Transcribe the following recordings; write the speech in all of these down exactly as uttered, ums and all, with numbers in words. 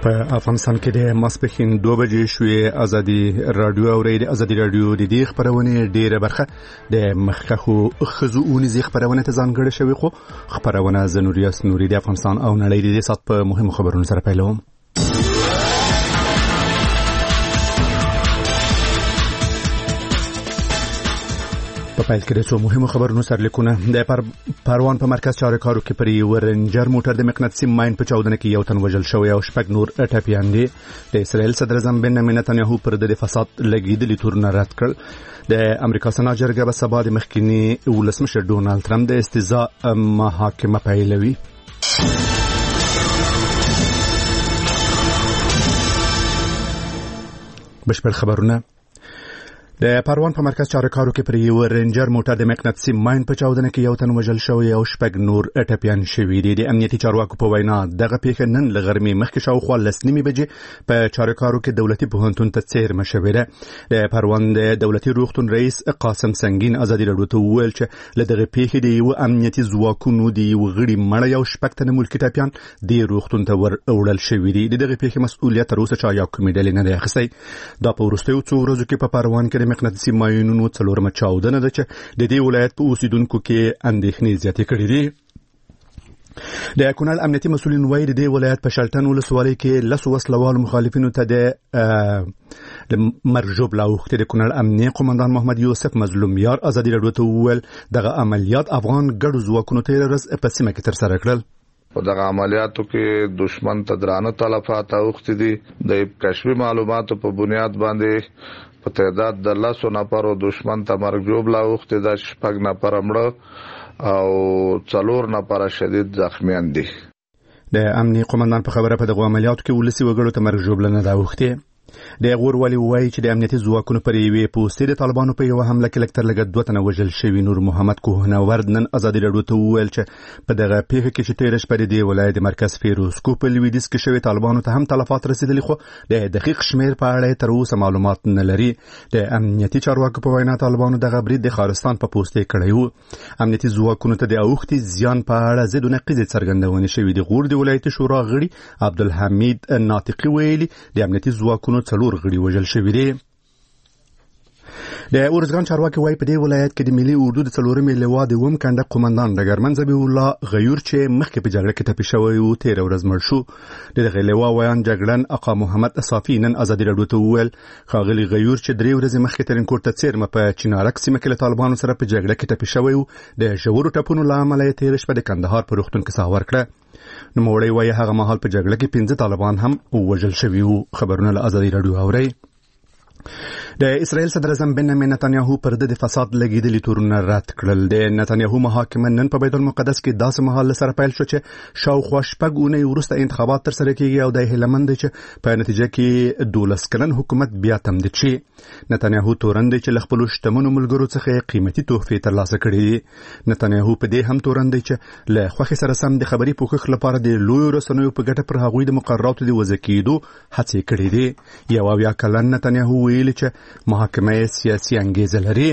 په افغانستان کې د ماسپښین دوه بجې شوې ازادي رادیو او ریډیو ازادي رادیو د دې خبرونه ډیره برخه د مخکخو خزوونی زی خبرونه ته ځانګړې شوی خو خبرونه زنوریاس نوري د افغانستان او نړۍ د سات په مهمو خبرونو سره پیلوم. په پایل کې د څو مهمو خبرونو سرلیکونه د پروان په مرکز چارکارو کې پر یو رنجر موټر د مقناطیسي ماین په چاودنه کې یو تن وژل شوی او شپږ نور ټپیان دي. د اسرائیل صدر اعظم بنیامین نتنیاهو پر د فساد لګیدلي تورونه رد کړل. د امریکا سنا جرګه به سبا د مخکینی ولسمشر ډونالد ترامپ د استهزاء محاکمه پیلوي. بشپړ خبرونه. د پروان په مرکز چارکارو کې پر یو رنجر موټر د مقناطیسي ماین په چاودنه کې یو تن وژل شوی او شپږ نور ټپیان شوي دي. د امنیتي چارواکو په وینا دغه پیښه نن له غرمې مخکې شاوخوا لس نیمې بجې په چارکارو کې دولتي پوهنتون ته څیرمه شوې ده. د پروان د دولتي روغتون رئیس قاسم سنگین ازادي راډیو ته وویل چې له دغه پیښې د یو امنیتي ځواکونو د یو غړي مړی او شپږ تنه ملکي ټپیان د روغتون ته ور وړل شوي دي. د دغه پیښې مسؤلیت تر اوسه چا یا کومې ډلې نه دی اخیستی. دا په وروستیو څو ورځو کې په پروان کې د مقناطیسي ماینونو څلورمه چاودنه ده چې د دې ولایت په اوسیدونکو کې اندېښنې زیاتې کړې دي. د کونړ امنیتي مسؤلین وایي د دې ولایت په شلټن ولسوالۍ کې لس وسلوال مخالفینو ته د مرګ ژوبله اوښتې. د کونړ امنیه قومندان محمد یوسف مظلوم یار ازادي راډیو ته وویل دغه عملیات افغان ګډو ځواکونو تېره ورځ په سیمه کې ترسره کړل. په دغه عملیاتو کې دشمن ته درانه تلفات اوښتي دي. د کشفي معلوماتو په بنیاد باندې په تعداد د لسو نفرو دشمن ته مرګ ژوبله اوښتې ده. شپږ نفره مړه او څلور نفره شدید زخمیان دي. د امنیه قومندان په خبره په دغه عملیاتو کې ولسي وګړو ته مرګ ژوبله نه ده اوښتې. د غور ولی وایي چې د امنیتي ځواکونو پر یوې پوستې د طالبانو په یو حمله کې لږ تر لږه دوه تنه وژل شوي. نور محمد کوهنورد نن ازادي راډیو ته وویل چې په دغه پیښه کې چې تېره شپه د دې ولایت د مرکز فیروزکو په لویدیځ کې شوي طالبانو ته هم تلفات رسېدلي خو د دقیق شمېر په اړه تر اوسه معلومات نه لري. د امنیتي چارواکو په وینا طالبانو دغه برید د خارستان په پوستې کړی و. امنیتي ځواکونو ته د اوښتې زیان په اړه ضد و نقیضې څرګندونې شوي. د غور د ولایتي شورا غړي عبدالحمید ناطقي ویلي د امنیتي ځواکونو څلور غړي وژل شوي دي. د اورزګان چارواکي وایي په دې ولایت کې د ملي اردو د څلورمې لوا د اووم کنډک قومندان ډګرمن ذبیح الله غیور چې مخکې په جګړه کې ټپي شوی و تېره ورځ مړ شو. د دغې لوا ویان جګړن آقا محمد صافي نن ازادي راډیو ته وویل ښاغلي غیور چې درې ورځې مخکې ترینکوټ ته څیرمه په چینارک سیمه کې له طالبانو سره په جګړه کې ټپي شوی و. د ژورو ټپونو له امله یې تېره شپه د کندهار په روغتون کې ساه ورکړه. نوموړی وایي هغه مهال په جګړه کې پنځه طالبان هم وژل شوي وو. خبرونه له ازادي راډیو اورئ. د اسرائیل صدر اعظم بنیامین نتنیاهو پر د فساد لګیدلي تورونه رد کړل. د نتنیاهو محاکمه نن په بیت المقدس کې داسې مهال سره پیل شو چې شاوخوا شپږ اونۍ وروسته انتخابات ترسره کیږي او د هیله مند چې په نتیجه کې دولس کلن حکومت بیا تمدید شي. نتنیاهو تورن دی چې له خپلو شتمنو ملګرو څخه قیمتي تحفې ترلاسه کړي دي. نتنیاهو په دې هم تورن دی چې له خوښۍ سره سم د خبري پوښښ لپاره د لویو رسنیو په ګټه پر هغوی د مقرراتو د وضع کېدو هڅې کړي دي. یو اویا کلن نتنیاهو ویلي چې محاکمه سیاسي انګیزه لري.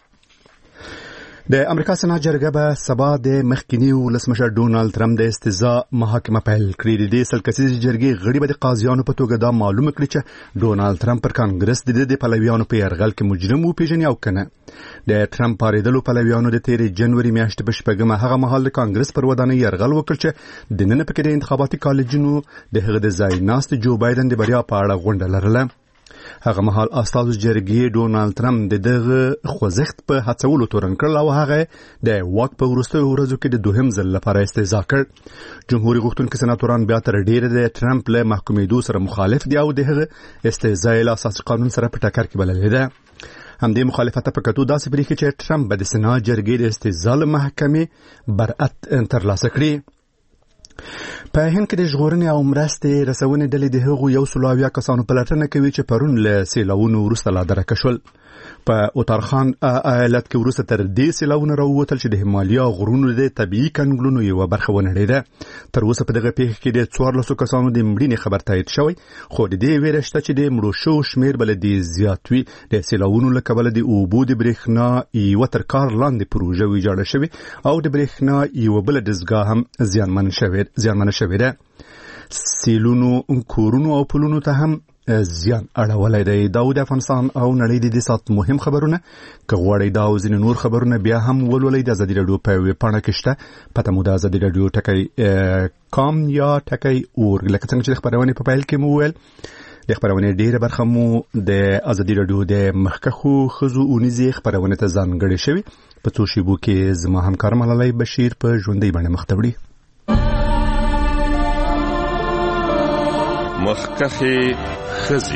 د امریکا سنا جرګه به سبا د مخکینی ولسمشر ډونالد ترامپ د استهزاء محاکمه پیل کړي. د سل کسیزې جرګې غړي به د قاضیانو په توګه دا معلومه کړي چې ډونالد ترامپ پر کانګرس د د پلویانو په یرغل کې مجرم وپیژني او کنه. د ترامپ پاریدلو پلویانو د تیرې جنوري میاشتې په شپږمه هغه مهال د کانګرس پر ودانۍ یرغل وکړ چې د نن پکې د انتخاباتي کالجونو د هغه د ځای ناست جو بایدن د بریا په اړه غونډه لرله. هغه مهال استازو جرګې ډونالد ترامپ د دغه خوځښت په هڅولو تورن کړل او هغه د واک په وروستیو ورځو کې د دوهم ځل لپاره استهزاء کړ. جمهوریت غوښتونکي سناتوران بیا تر ډیره د ترامپ له محکومېدو سره مخالف دي او دغه استهزاء له اساسي قانون سره په ټکر کې بللې ده. همدې مخالفت په کتو داسې بریښي چې ترامپ به د سنا جرګې د استهزاء له محکمې برأت ترلاسه کړي. په هند کې د ژغورنې او مرستې رسونې ډلې د هغو یو سل اویا کسانو پلټنه کوي چې پرون له سیلاونو وروسته لا درکه شول. په اتارخان ایالت کې وروسته تر دې سیلاونه راووتل چې د هیمالیا غرونو د طبیعي کنګلونو یوه برخه ونړېده. تر اوسه په دغه پیښه کې د څوارلسو کسانو د مړینې خبر تایید شوی خو د دې ویره شته چې د مړو شوو شمېر به له دې زیات وي. د سیلاونو له کبله د اوبو د برېښنا یوه تر کار لاندې پروژه ویجاړه شوې او د برېښنا یوه بله دستګاه هم زیانمنه شوې ده. سیلونو کورونو او پلونو ته هم زیان اړولای دی. دا د افغانستان او نړۍ د سات مهم خبرونه که غواړئ دا او ځینې نور خبرونه بیا هم ولولئ د ازادي راډیو په ویب پاڼه کې شته. پته مو د ازادي راډیو ټکی کام یا ټکی اور لکه څنګه چې د خبرونې په پیل کې مو ویل د خبرونې ډیره برخه مو د ازادي راډیو د مخکخو خزو اونیزي خبرونه ته ځانګړې شوی. په څو شیبو کې زما همکار ملالۍ بشیر په ژوندۍ باندې مخ ته وړي. مخکخي خزي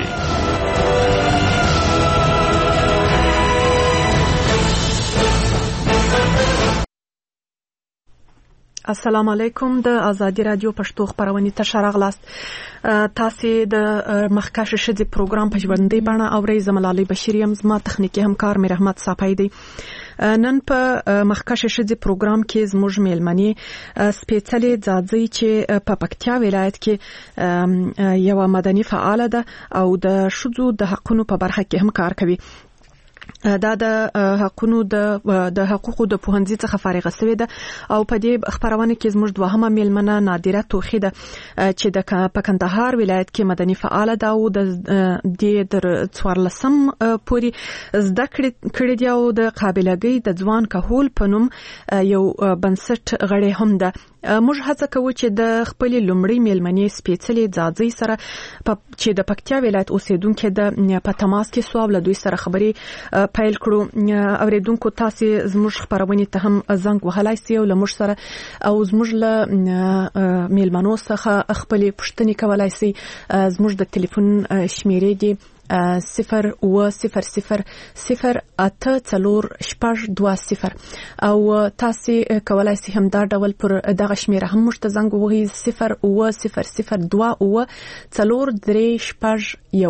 السلام علیکم. د ازادي راډیو پښتو خبرونه ته شراغلاست. تاسو د مخکښ شدي پروګرام په ژوندۍ بڼه اورئ. زملالي بشیریم زما تخنیکی همکار مې رحمت صافی دی. نن په مخکښ شدي پروګرام کې زموږ میلمنې سپېڅلې ځاځي چې په پکتیا ولایت کې یو مدني فعال ده او د شذو د حقونو په برخه کې هم کار کوي. دا د حقونو د د حقوقو د پوهنځي څخه فارغه شوې ده او په دې خبرونه کې زموږ دوهمه میلمنه نادره توخی ده چې د کندهار ولایت کې مدني فعال ده او د دې در څوارلسم پوري زده کړې دی او د قابلیت د ځوان کهول په نوم یو بنسټ غړی هم ده. موږ هڅه کوو چې د خپل لومړی میلمنې سپېڅلې ځاځي سره چې د پکتیا ولایت اوسیدونکو د په تماس کې سوال له دوی سره خبرې پیل کړو. اوریدونکو تاسو زموږ خبرونه ته هم زنګ وهلای سي او لمر سره او زموږ له میلمنو څخه خپل پوښتنې کولای سي. زموږ د ټلیفون شمیرې دی صفر و صفر صفر صفر اته څلور شپږ دوه صفر او تاسو کولای سي هم دا ډول پر دغه شمیره هم مشته زنګ وهي صفر و صفر صفر دوه او څلور درې شپږ یو.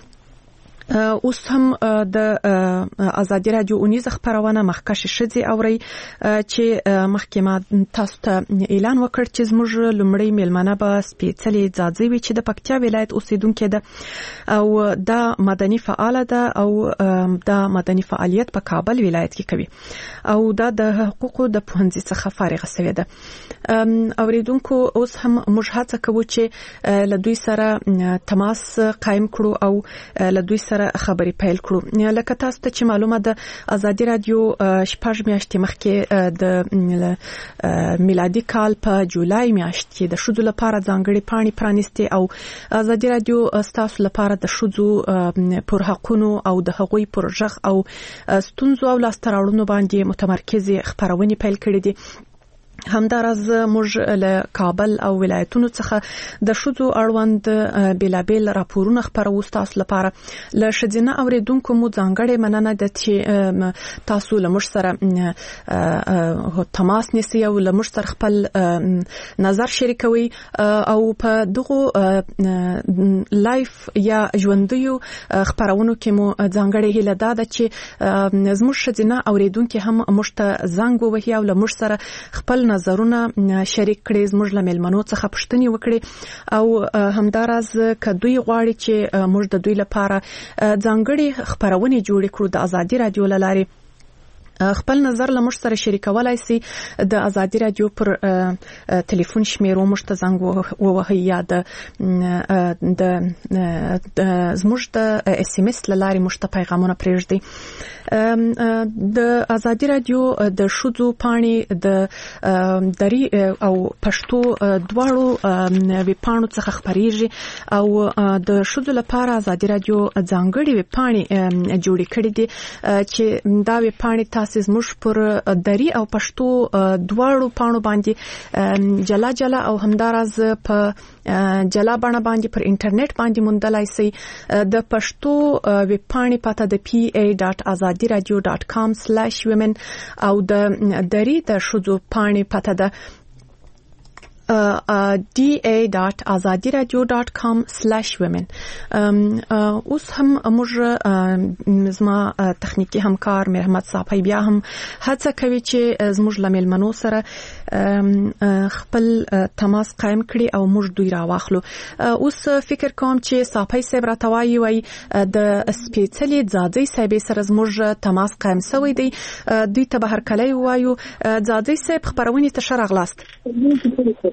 اوس هم د ازادي راډیو اونیزه خبرونه مخکښ شدي اوري چې محکمه تاسو ته اعلان وکړ چې زموږ لومړی میلمنه به سپېڅلې ځاځي وي چې د پکتیا ولایت اوسیدونکو ده او دا مدني فعال ده او دا مدني فعالیت په کابل ولایت کې کوي او دا د حقوقو د پوهنځي څخه فارغه شوې ده. اوریدونکو اوس هم موږ هڅه کوو چې له دوی سره تماس قائم کړو او له دوی سره خبرې پیل کړو. لکه تاسو ته چې معلومه ده ازادي راډیو شپږ میاشتې مخکې د میلادي کال په جولای میاشت کې د شذو لپاره ځانګړي پاڼې پرانیستي او ازادي راډیو ستاسو لپاره د شذو پر حقونو او د هغوی پر ژغ او ستونزو او لاستراوړنو باندې متمرکز خبرونه پیل کړې دي. همدارز موږ له کابل او ولایتونو څخه د شذو اړوند بلابل راپورونه خبرو تاسو لپاره. له شذینه اوریدونکو مو ځانګړې مننه ده چې تاسو له موږ سره تماس نیسئ او له موږ سره خپل نظر شریکوي او په دغه لایف یا ژوندیو خبرونو کې مو ځانګړې هیله ده چې زموږ شذینه اوریدونکو هم موږ ته زنګ ووهي او له موږ سره خپل نظرونه شریک کړي، زموږ له میلمنو څخه پوښتنې وکړي او همداراز کدوې غواړي چې موږ د دوی لپاره ځانګړي خبرونه جوړ کړو د ازادي رادیو لاري خپل نظر له موږ سره شریکولای سي. د ازادي رادیو پر ټلیفون شمیرو موږ ته زنګ ووهي یا د د زموږ د اس ام اس لاري موږ ته پیغامونه پرېږدي. د ازادي رادیو د شذو پاڼې د دری او پښتو دواړو وی پاڼو څخه خبريږي او د شذو لپاره ازادي رادیو ځانګړي وی پاڼې جوړې کړې دي چې دا وی پاڼې تاسو زموږ پر دری او پښتو دواړو پاڼو باندې جلا جلا او همدارز په جلا بڼه باندې پر انټرنیټ باندې موندلای سي. د پښتو ویب پاڼې پته د پی ای ډاټ ازادي رادیو ډاټ کام سلیش ویمن او د دری د شذو پاڼې پته ده D A dot Azadi radio dot com slash women. اوس هم موږ زما تخنیکی همکار مرحمت صافی بیا هم هڅه کوي چې زموږ لملمنو سره خپل تماس قائم کړي او موږ دوی راواخلو. اوس فکر کوم چې صافی صاحب راتوایي وای د سپېڅلې ځاځي صاحب سره زموږ تماس قائم شوی دی. دوی ته به هر کله وایو ځاځي صاحب خبرونه ته شرغلاست.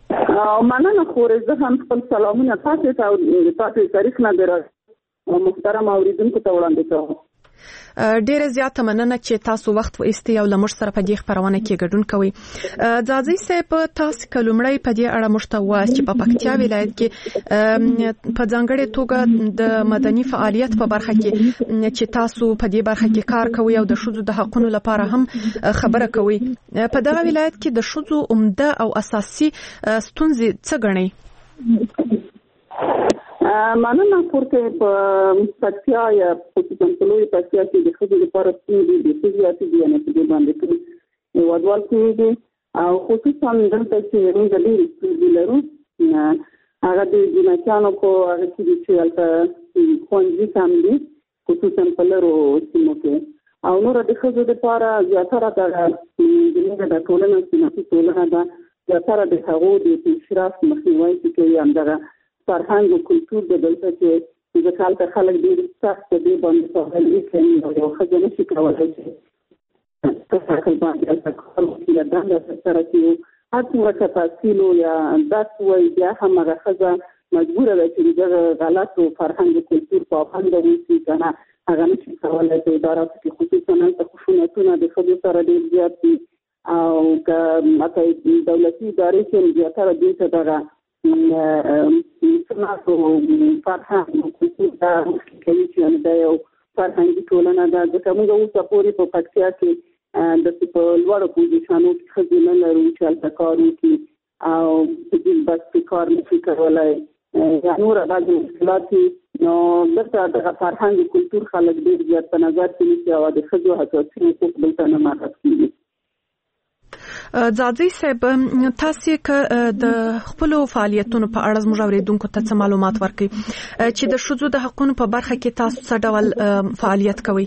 او مننه خورې زه هم خپل سلامونه تاسو ته او تاسو تاریخ نه درا محترم اوریدونکو ته وړاندې کوم. ډیره زیاته مننه چې تاسو وخت و ایستي او لمر سره په دې خبرونه کې ګډون کوي. ځاځي صاحب تاسو کلمړی په دې اړه مشتوا چې په پکتیا ولایت کې په ځانګړي توګه د مدني فعالیت په برخه کې چې تاسو په دې برخه کې کار کوي او د شذو د حقوقو لپاره هم خبره کوي. په دغه ولایت کې د شذو عمده او اساسي ستونزې څه ګڼي؟ مننه خورته په پکتیا یا خصوصا په لوی پکتیا کې د خځو لپاره ستونزې د فزیاتي دی نه په دې باندې کې ودوال کېږي او خصوصا دلته چې موږ د ډېر ستونزې لرو هغه د جنچانو کو هغه چې البته خوندې کم دي خصوصا په لرو سیمو کې او نور د خځو لپاره زیاتره د دغه د ټولنې سیمه ټولنه ده زیاتره د هغو د اشراف مخنیوي کوي همدغه فرهنګ او کلتور د دلته چې د خلک خلک ډېر سخت دي باندې فعالي کوي او یو خځه نشي کولای چې تاسو باندې تاسو کې د دغه سره چې هڅه وکړئ یا داس وای بیا هم هغه خځه مجبوره ده چې دغه غلط او فرهنګ او کلتور په پاند وي کنه هغه نشي کولای چې ادارات کې خصوصا د خشونتونو د خځو سره ډېر زیات دي او که ماته دولتي ادارې کې زیاتره دي چې دغه سناسو فرهنګ او کلتور دا کوي چې دا یو فرهنګي ټولنه ده ځکه موږ اوس پورې په پکتیا کې د په لوړو پوزیشنونو کې خځې نه لرو چې هلته کار وکړي او په دې بس کې کار نشي کولی یا نور بعضې مشکلات نو دلته دغه فرهنګ او کلتور خلک ډېر زیات په نظر کې نیسي او د ښځو حساسي حقوق دلته نه مراعات کېږي. ځاځي صاحب تاسو که د خپل فعالیتونو په اړه زموږ اوریدونکو ته څه معلومات ورکړئ چې د شذو د حقوقو په برخه کې تاسو څه ډول فعالیت کوئ؟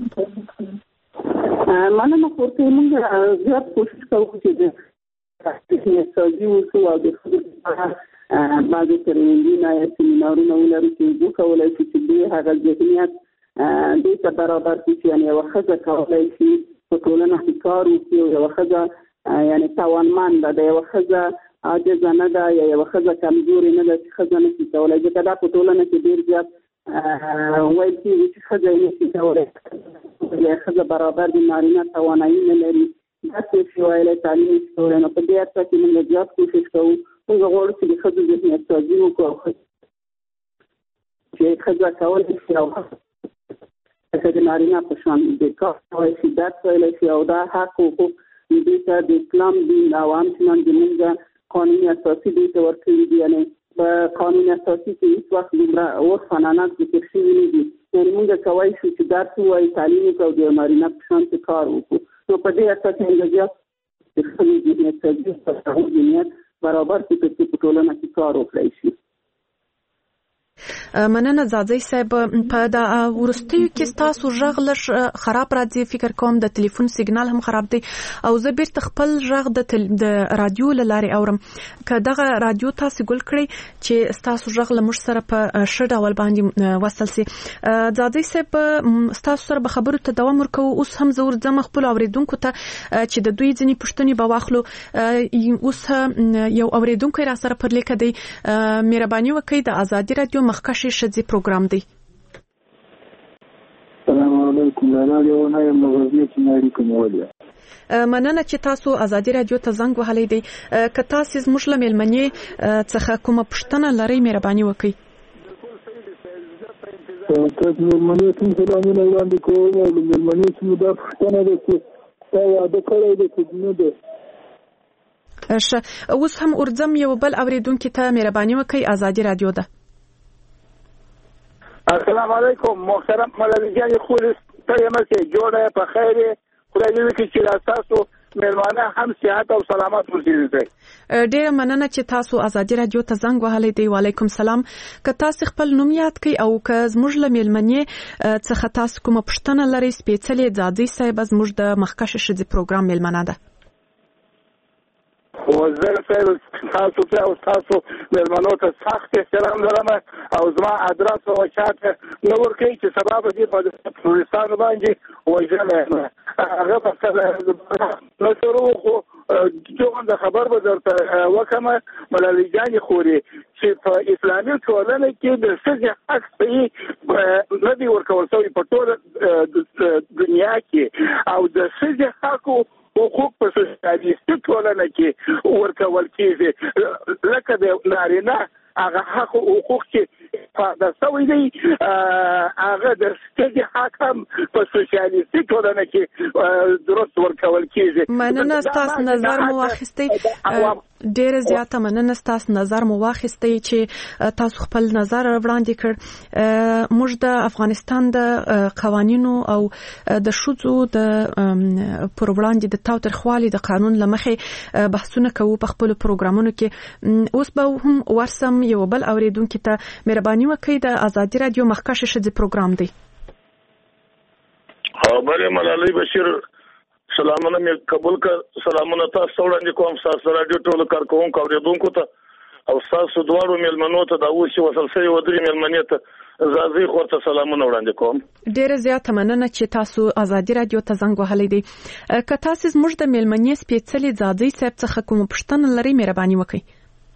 مننه خورته موږ زیات کوشش کوو چې د اقتصادي اصول او د خځو بعضې ترمینونه یا سیمینارونه ولرو چې دوی کولی شي چې دوی هغه ذهنیت دوی ته برابر کړي چې یعنې یوه ښځه کولی شي په ټولنه کې کار وکړي او یوه ښځه یعنی توانمنده ده یوه ښځه عاجزه نه ده یا یوه ښځه کمزورې نه ده چې ښځه نشي کولی ځکه دا په ټولنه کې ډېر زیات ویل کېږي چې ښځه یې نشي کولی یا ښځه برابر د نارینه توانایي نه لري داسې شي ویلی تعلیم نشي کولی نو په دې اړه کې موږ زیات کوشش کوو موږ غواړو چې د ښځو ذهنیت سازي وکړو چې ښځه کولی شي او لکه د نارینه په شان د کار کولی شي درس ویلی شي او دا حق حقوق دې ته د اسلام دین او همچنان د موږ قانون اساسي دې ته ورکړي دي یعنې په قانون اساسي کې هېڅ وخت دومره عرف عنعنات ذکر شوي نه دي یعنې موږ کولی شو چې درس ووایو تعلیم وکړو د نارینه په شان چې کار وکړو نو په دې اساس موږ زیات د ښځو ذهنیت سازي او د هغوی ذهنیت برابر کړي تر څو په ټولنه کې کار وکړی شي. مننه ځاځي صاحب په دا ورستیو کې تاسو غږ لږ خراب راځي فکر کوم د ټلیفون سیګنال هم خراب دی او زه بیرته خپل غږ د تل... د رادیو لارې اورم که دغه رادیو تاسو ګل کړی چې تاسو غږ لمر سره په ښه ډول باندې وصل سي. ځاځي صاحب تاسو سره به خبرو ته دوام ورکو اوس هم زور ځم خپل اوریدونکو ته چې د دوی ځینی پښتني به واخلو اوس یو اوریدونکو را سره پر لیکه دی مهرباني وکړئ د ازادي رادیو مخکشي شذي پروګرام دی. السلام علیکم رادیو نه یم غوږی چې نړۍ کومه مننه چې تاسو ازادي رادیو ته زنګ وهلی دی که تاسو زموږ له مېلمنې څخه کومه پوښتنه لرئ مهرباني وکړئ. تاسو مېلمنې ته سلامونه وړاندې کوم او مېلمنې ته دا پوښتنه ده چې تا واده کړی دی که نه دی. ښه اوس هم ورځم یو بل اوریدونکي ته مهرباني وکړئ ازادي رادیو ده. السلام علیکم محترم مولوی جان خو ته یم چې جوړه په خیر خدای دې وکړي چې تاسو مېلمانه هم صحت او سلامت ورسېږي. ډېر مننه چې تاسو ازادي رادیو ته زنګ وهلی دی. وعلیکم سلام. که تاسو خپل نوم یاد کړئ او که زموږ له مېلمنې څخه تاسو کومه پوښتنه لرئ سپېڅلې ځاځي صاحب زموږ د مخکشه ښځې پروګرام مېلمنه ده. وزیر صاحب تاسو ته او تاسو مېلمنو ته سخت احترام لرم او زما ادرس او چاته نو ورکړئ چې سبا به دې په ټولستان باندې وژنه هغه په نو شروع خو دغه خبر به درته وکم ملالۍ جان خوري چې په اسلامي ټولنه کې د ښځې حق صحیح نه دی ورکول شوی په ټول دنیا کې او د ښځې حق حقوق په سیاسي ټولنه کې ورکول کېږي لکه د نارینه هغه حق او حقوق چې فاده سوی دی هغه د ښځې حق هم په سوسیالیستي ټولنه کې درست ورکول کېږي. مننه ستاسو نظر مو واخیستی ډیره زیاته مننه ستاسو نظر مو واخیستی چې تاسو خپل نظر وړاندې کړ. موږ د افغانستان د قوانینو او د شوزو د پر وړاندې د تاوتریخوالي د قانون لمخې بحثونه کوو په خپل پروګرامونو کې. اوس به هم ورسم یو بل اوریدونکو ته مهرباني وکړئ. د آزادي رادیو مخکښ شذ پروګرام دی. خبره ملالۍ بشیر سلامونه مې قبول کړ. سلامونه تاسو وړاندې کوم تاسو رادیو ټول کارکونکو اوریدونکو ته او تاسو دواړو ملمنو ته د اوسې وصل سوي ودرې ملمنې ته زازي خورته سلامونه وړاندې کوم. ډیره زیاته مننه چې تاسو آزادي رادیو ته زنګ وهلی دی. که تاسو زموږ د ملمنې سپېڅلې زازي صاحب څخه کوم پوښتنه لرئ مهرباني وکړئ.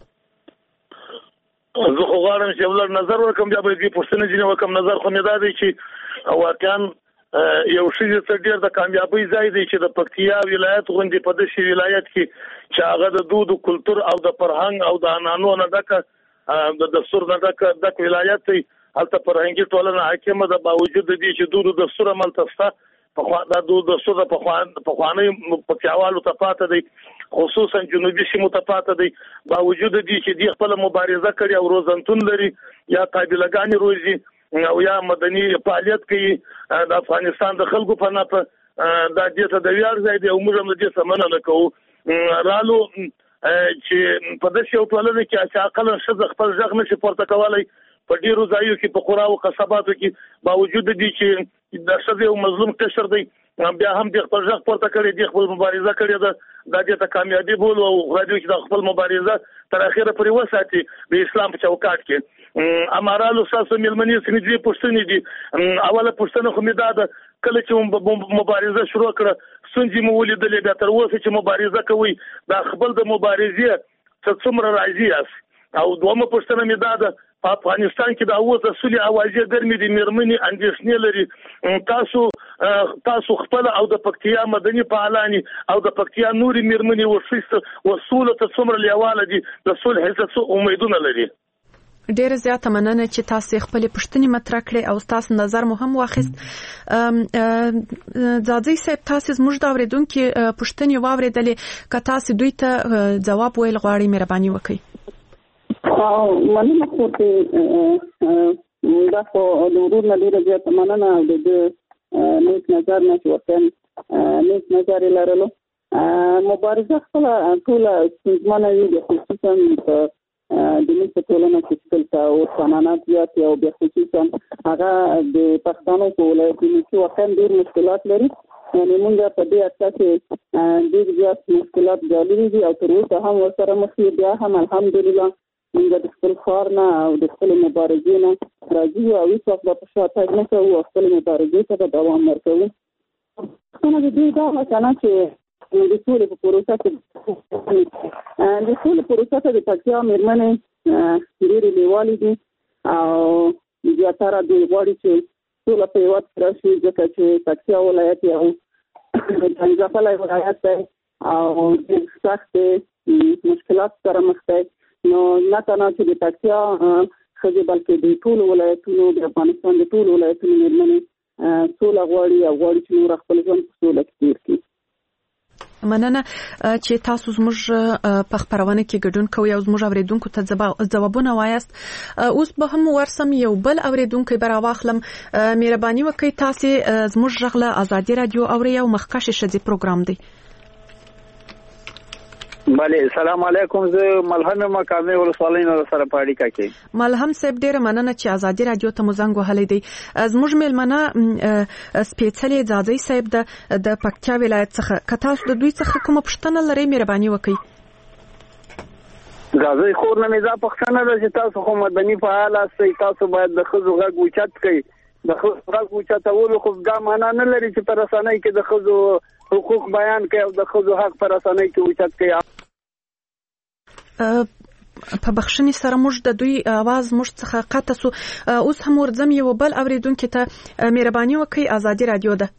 زه خو غواړم چې ولر نظر ورکم بیا به دې پوښتنه ځینې وکم. نظر خو مې دا دی چې واقعا یو شی چې ډېر د کامیابی ځای دی چې د پکتیا ولایت غوندې په دې ولایت کې چې هغه د دود او کلچر او د فرهنګ او د انانو نه ډکه د دستور نه ډکه د ولایت دی. هلته فرهنګي ټولنه حاکمه ده باوجود د دې چې دود او دستور عمل تفصیل په خوا د دود دستور په خوان په خواني پکتیاوالو ته پاته دی خصوصا جنوبي سیمو ته پاته دی باوجود د دې چې د خپل مبارزه کړي او روزنتون لري یا قابلګانی روزي او یا مدني فعالیت کوي د افغانستان د خلکو په نامه د دې ته د ویاړ ځای دی او موږ هم دې سمنه نه کوو. رالو چې په دې یو ټولنه کې چې عقل شذ خپل ځغ نشي پورته کولای په ډیرو ځایو کې په خورا او قصباتو کې باوجود د دې چې د شذ او مظلوم قشر دی بیا هم د خپل ځغ پورته کړي د خپل مبارزه کړي ده د دې ته کامیابی بول او غواړي چې د خپل مبارزه تر اخره پورې وساتي د اسلام په چوکاټ کې. امارالو ساسو ملمنې سمې دې پښتنې دي. اوله پښتنه خو مې دا ده کله چې مبارزه شروع کړه سنجي مو ولیدلې بیا تر اوسه چې مبارزه کوي د خپل د مبارزې څه څومره راځي اس او دومره پښتنه مې دا ده په افغانستان کې د اوسه سولې اوازې ګرمې دي مېرمنې اندېښنې لري. تاسو تاسو خپل او د پکتیا مدني فعالانی او د پکتیا نوري مېرمنې وسیست وصول ته څومره لیواله دي د صلح هیڅ امیدونه لري. ډیره زیاته مننه چې تاسو خپل پوښتنې مطرح کړې او تاسو نظر مو هم واخیست. زازي صاحب تاسو زموږ د اوریدونکو پوښتنې واوریدلې که تاسو دوی ته جواب ویل غواړئ مهرباني وکړئ. او مننه کوم دا خو د ورور نه ډیره زیاته مننه او د نیک نظر نه ورته نیک نظر لرلو. مبارزه خپل ټول څنګه وي خصوصا په د دې ټولنه کې چې او قانونات زیات او به خصوصا هغه د پښتنو په ولایتونو کې واقعا ډېر مشکلات لري. یعنی موږ په دې اساس کې ډېر زیات مشکلات جالي دي او تر اوسه هم ورسره مخ یو بیا هم الحمدلله موږ د خپل خار نه او د خپل مبارزې نه راځي او هیڅ وخت په شاته نه کوو او خپل مبارزې ته دوام ورکوو. څنګه دې دا مثلا چې د ټول په پروسه کې د ټول پروسه ته د پکتیا مېرمنې ډېرې لیوالې دي او زیاتره دوی غواړي چې ټول په یو وخت راشي ځکه چې پکتیا ولایت یو ځانګړی ولایت دی او ډېر سخت مشکلات سره مخ دی. نو نه تنها چې د پکتیا ښځې بلکې د ټول ولایتونو د افغانستان د ټول ولایتونو مېرمنې سوله غواړي او غواړي چې نور خپل ژوند په سوله کې تېر کړي. مننه چې تاسو زموږ په خبرونه کې ګډون کوئ او زموږ اوریدونکو ته ځوابونه وایاست. اوس به هم ورسم یو بل اوریدونکو برا واخلم. مهرباني وکړئ تاسو زموږ غږ آزادي رادیو اوري او مخکښ شذ پروګرام دی. بله سلام علیکم. زه ملهم مقامي ولسوالۍ نه سره پاړی کاکي. ملهم صاحب ډیره مننه چې آزادي رادیو ته مزنګ وهلی دی. زموږ ملمنه سپېڅلې زازي صاحب د د پکتیا ولایت څخه که تاسو د دوی څخه کومه پوښتنه لرئ مهرباني وکړئ. زازي خور نه مې دا پوښتنه ده چې تاسو خو مدني فعال یاست تاسو باید د ښځو غږ اوچت کړئ. د ښځو غږ اوچتولو خو دا معنا نه لري چې په رسنۍ کې د ښځو حقوق بیان کوي او د ښځو حق پر اسانۍ کې اوچت کوي. په بخښنې سره موږ د دوی आवाज موږ څخه قطع سو. اوس هم ورځم یو بل اوریدونکو ته مهرباني وکړئ. آزادي رادیو ده.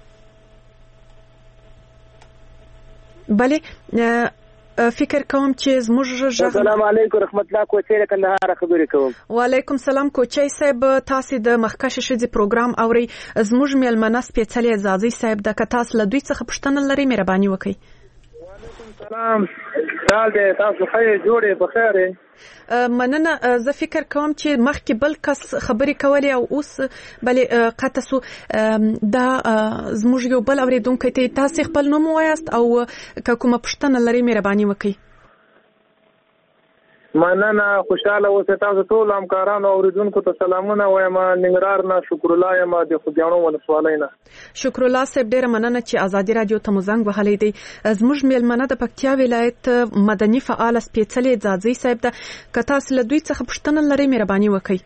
بله فکر کوم چې زموږ ژغ. السلام علیکم رحمت الله کوچی له کندهار خبرې کوم. وعلیکم سلام کوچی صاحب. تاسو د مخکښ شذې پروګرام اوري. زموږ میلمنه سپېڅلې زازي صاحب د کتاس له دوی څخه پښتنه لري. مهرباني وکړئ. سلام حال دې تاسو خیر جوړې په خیر. مننه. زه فکر کوم چې مخکې بل کس خبرې کولې او اوس بلې قطع سو. دا زموږ یو بل اوریدونکی ته تاسو خپل نوم وایاست او که کومه پوښتنه لرئ مهرباني وکړئ. مننه. خوشاله اوسئ. تاسو ټول همکارانو او اوریدونکو ته سلامونه وایم. ننګرهار نه شکر الله یم د خوږیاڼو ولسوالۍ نه. شکر الله صاحب ډیره مننه چې آزادي رادیو ته مو زنګ وهلی دی. زموږ میلمنه د پکتیا ولایت مدني فعال سپېڅلې ځاځي صاحب ده. که تاسو له دوی څخه پوښتنه لرئ مهرباني وکړئ.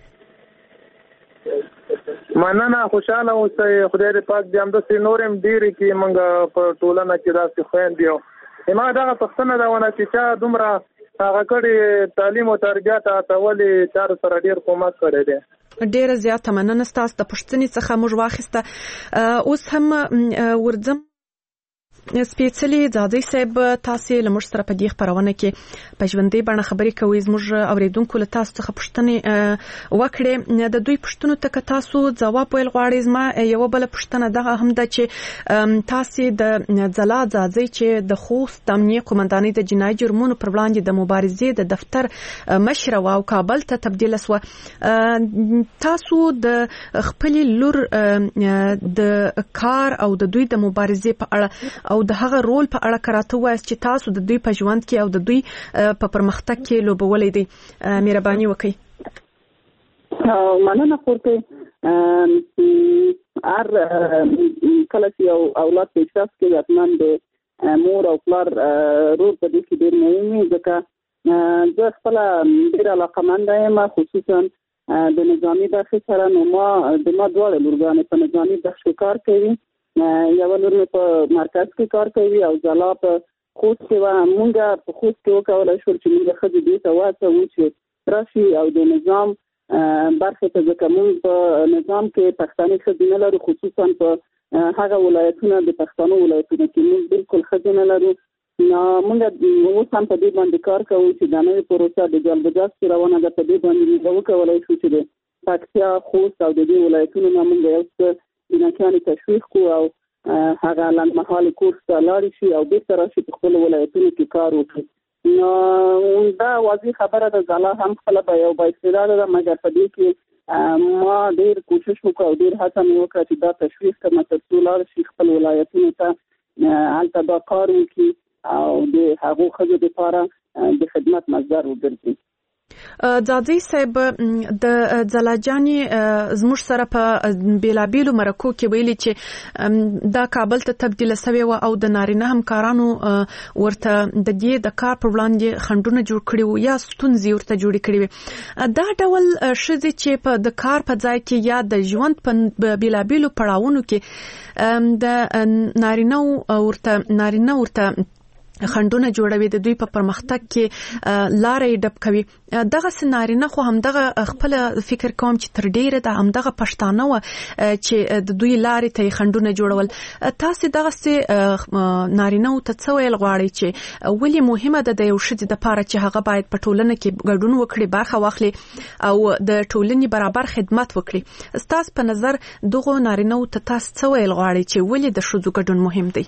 مننه. خوشاله اوسئ. خدای دې پاک دې همداسې نور هم ډېرې کړي موږ په ټولنه کې داسې خویندې او ما دغه پوښتنه ده ونه چې چا دومره هغه کړي تعلیم او تربیت ته ولې چارو سره ډېر کومک کړی دی. ډېره زیاته مننه ستاسو د پوښتنې څخه موږ واخیسته. اوس هم ورځم سپېڅلې ځاځي صاحب. تاسو له موږ سره په دې خبرونه کې په ژوندۍ بڼه خبرې کوي. زموږ اوریدونکو له تاسو څخه پوښتنې وکړې. د دوی پوښتنو ته که تاسو ځواب ویل غواړئ. زما یو بل پوښتنه دغه هم ده چې تاسو د ځلا ځاځي چې د خوست د امنیه قومندانۍ د جنایي جرمونو پر وړاندې د مبارزې د دفتر مشره او کابل ته تبدیل شو. تاسو د خپل لور د کار او د دوی د مبارزې په اړه او د هغه رول په اړه کراته وایي چې تاسو د دوی په ژوند کې او د دوی په پرمختګ کې لوبولې دي. مهرباني وکړئ. مننه. پورته ار کله چې یو اولاد په احساس کې حتمان د مور او پلار رول په دې کې ډېر مهم دی ځکه زه خپل ډېر علاقمند یم خصوصا د نظامي برخې سره. نو ما د ما دواړه لورګانې په نظامي برخه کار کوي. یو لور په مرکز کې کار کوي او ځلا په خوست کې و. مونږه په خوست کې وکولای شو چې موږ خځې دې ته واچوو چې راشي او د نظام برخه ته ځکه موږ په نظام کې پښتانه خځې نه لرو. خصوصا په هغه ولایتونه د پښتنو ولایتونه کې موږ بالکل خځې نه لرو. نو موږ اوس هم په دې باندې کار کوو چې دا نوې پروسه د جلبجاز کې روانه ده. په دې باندې موږ وکولای شو چې د پکتیا خوست او د دې ولایتونو نه موږ یو څه جنکیانې تشویق کو او هغه لنډمهاله کورس ته لاړ شي او بیرته راشي په خپل ولایتونو کې کار وکړي. نو دا واضح خبره ده. ځلا هم خپل به یو بااستعداده ده مګر په دې کې ما ډېر کوشش وکړ او ډېر هڅه مې وکړه چې دا تشویق کړم تر څو لاړ شي خپل ولایتونو ته هلته دا کار وکړي او د هغو ښځو دپاره د خدمت مصدر وګرځي. ځاځي صاحب د ځلاجاني زموږ سره په بیلابیلو مرکو کې ویلي چې دا کابل ته تبدیل شوی و او د نارینه همکارانو ورته د دې د کار پر وړاندې خنډونه جوړ کړي وو یا ستونزې ورته جوړې کړي وي. دا ډول ښځې چې په د کار په ځای کې یا د ژوند په بیلابیلو پړاوونو کې د نارینه ورته نارینه ورته خنډونه جوړوي د دوی په پرمختګ کې لارې ډب کوي. دغه سنارینه خو هم دغه خپل فکر کوم چې تر ډیره د هم دغه پښتانه و چې د دوی لارې ته خنډونه جوړول. تاسو دغه سي نارینه ته څه ویل غواړئ چې ولې مهمه ده د یو شذ د لپاره چې هغه باید په ټولنه کې ګډون وکړي برخه واخلي او د ټولنې برابر خدمت وکړي. تاسو په نظر دغه نارینه ته تاسو څه ویل غواړئ چې ولې د شذ ګډون مهم دی؟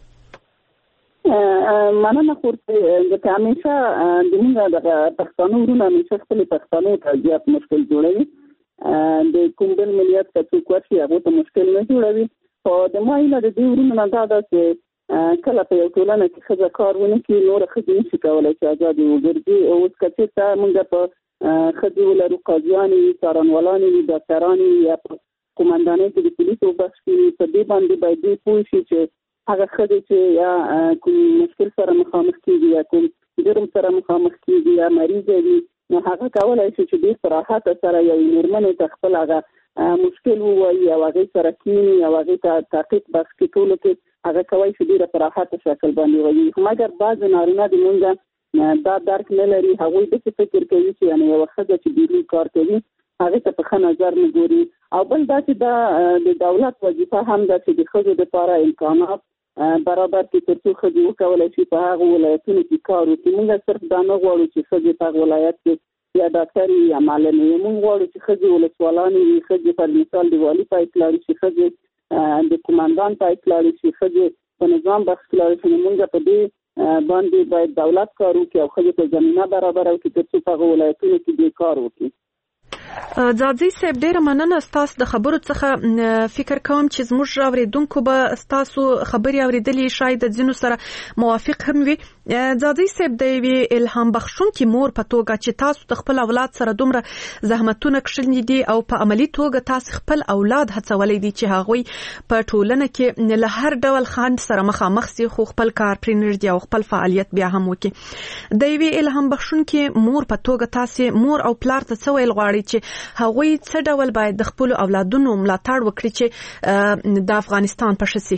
مننه. خورته د همیشه د موږ د پښتنو ورونه همیشه خپل پښتنو ته زیات مشکل جوړوي. د کوم بل ملیت ته څوک ورشي هغه ته مشکل نه جوړوي. خو د مایله د دې ورونه نه دا ده چې کله په یو ټولنه کې ښځه کار ونه کړي نور ښځې نشي کولی چې ازادې وګرځي. اوس که چېرته موږ په ښځې ولرو قاضیانې وي، څارنوالانې وي، ډاکټرانې وي یا په قومندانۍ کې د پولیسو بخش کې په دې باندې باید دوی پوه شي چې هغه ښځې چې یا کوم مشکل سره مخامخ کېږي یا کوم جرم سره مخامخ کېږي یا مریضه وي نو هغه کولی شي چې ډېر په راحته سره یوې مېرمنې ته خپل هغه مشکل ووایي او هغې سره کښېني او هغې ته تحقیق بخش کې ټولو کې هغه کوي چې ډیره په راحته شکل باندې وي مګر بعض نارینه د مونږ دا درک نه لري هغه د څه فکر کوي چې یعنی یو ښځه چې بیرون کار کوي هغه ته په ښه نظر نه ګوري او بل دا چې دا د دولت وظیفه هم ده چې د ښځو لپاره امکانات برابر کې تر څو ښځې وکولای شي په هغه ولایتونو کې کار وکړي موږ صرف دا نه غواړو چې ښځې په هغه ولایت کې یا ډاکټر یا معلم وي موږ غواړو چې ښځې ولسوالانې وي ښځې پر مثال د والي پایپ لاړې شي ښځې د قومندان پایپ لاړې شي ښځې په نظام بخش لاړې شي موږ په دې باندې باید دولت کار وکړي او ښځې ته زمینه برابره وکړي تر څو په هغه ولایتونو کې دې کار وکړي. ځاځي صاحب ډیره مننه ستاسو د خبرو څخه فکر کوم چې زموږ اوریدونکو به ستاسو خبري اوریدلې شاید د ځینو سره موافق هم وي. ځاځي صاحب د یوې الهام بخښونکي مور په توګه چې تاسو د خپل اولاد سره دومره زحمتونه کړی دي او په عملی توګه تاسو خپل اولاد هڅولې دي چې هغوی په ټولنه کې له هر ډول خنډ سره مخامخ سي خو خپل کار پرې نږدې او خپل فعالیت بیا هم وکړي. د یوې الهام بخښونکي مور په توګه تاسو مور او پلار ته څه ویل غواړي چې هغوی څه ډول باید د خپل اولادونو ملاتړ وکړي چې د افغانستان په شسي؟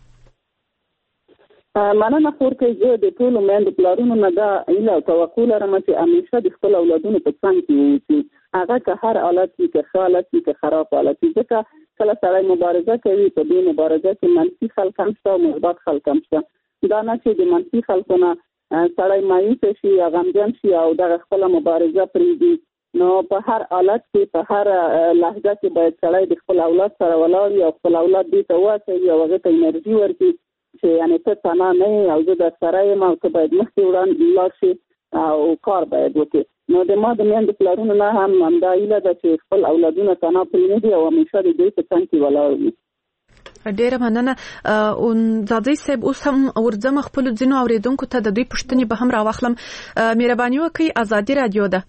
مننه خورکه زه د ټولو میندو پلارونو نه دا ایله او توقع لرم چې همیشه د خپل اولادونو په څنګ کې واوسي هغه که هر حالت وي که ښه حالت وي که خراب حالت وي ځکه کله سړی مبارزه کوي په دې مبارزه کې منفي خلک هم شته او مثبت خلک هم شته دا نه چې د منفي خلکو نه سړی مایوسه شي یا غمجن شي او دغه خپله مبارزه پرېږدي نو په هر حالت کې په هر لحظه کې باید سړی د خپل اولاد سره ولاړ وي او خپل اولاد دې ته وهڅوي او هغه ته انرژي ورکړي چې یعنې ته تنها نه او زه در سره یم او ته باید مخکې وړاندې لاړ شي او کار باید وکړي نو د ما د میندو پلارونو نه هم همدا هیله ده چې خپل اولادونه تنها پرېنږدي او همیشه د دوی په څنګ کې ولاړ وي. ډیره مننه. او ځاځي صاحب اوس هم ورځم خپل ځینو اوریدونکو ته د دوی پوښتنې به هم راوخلم. مهرباني وکړئ ازادي رادیو ده.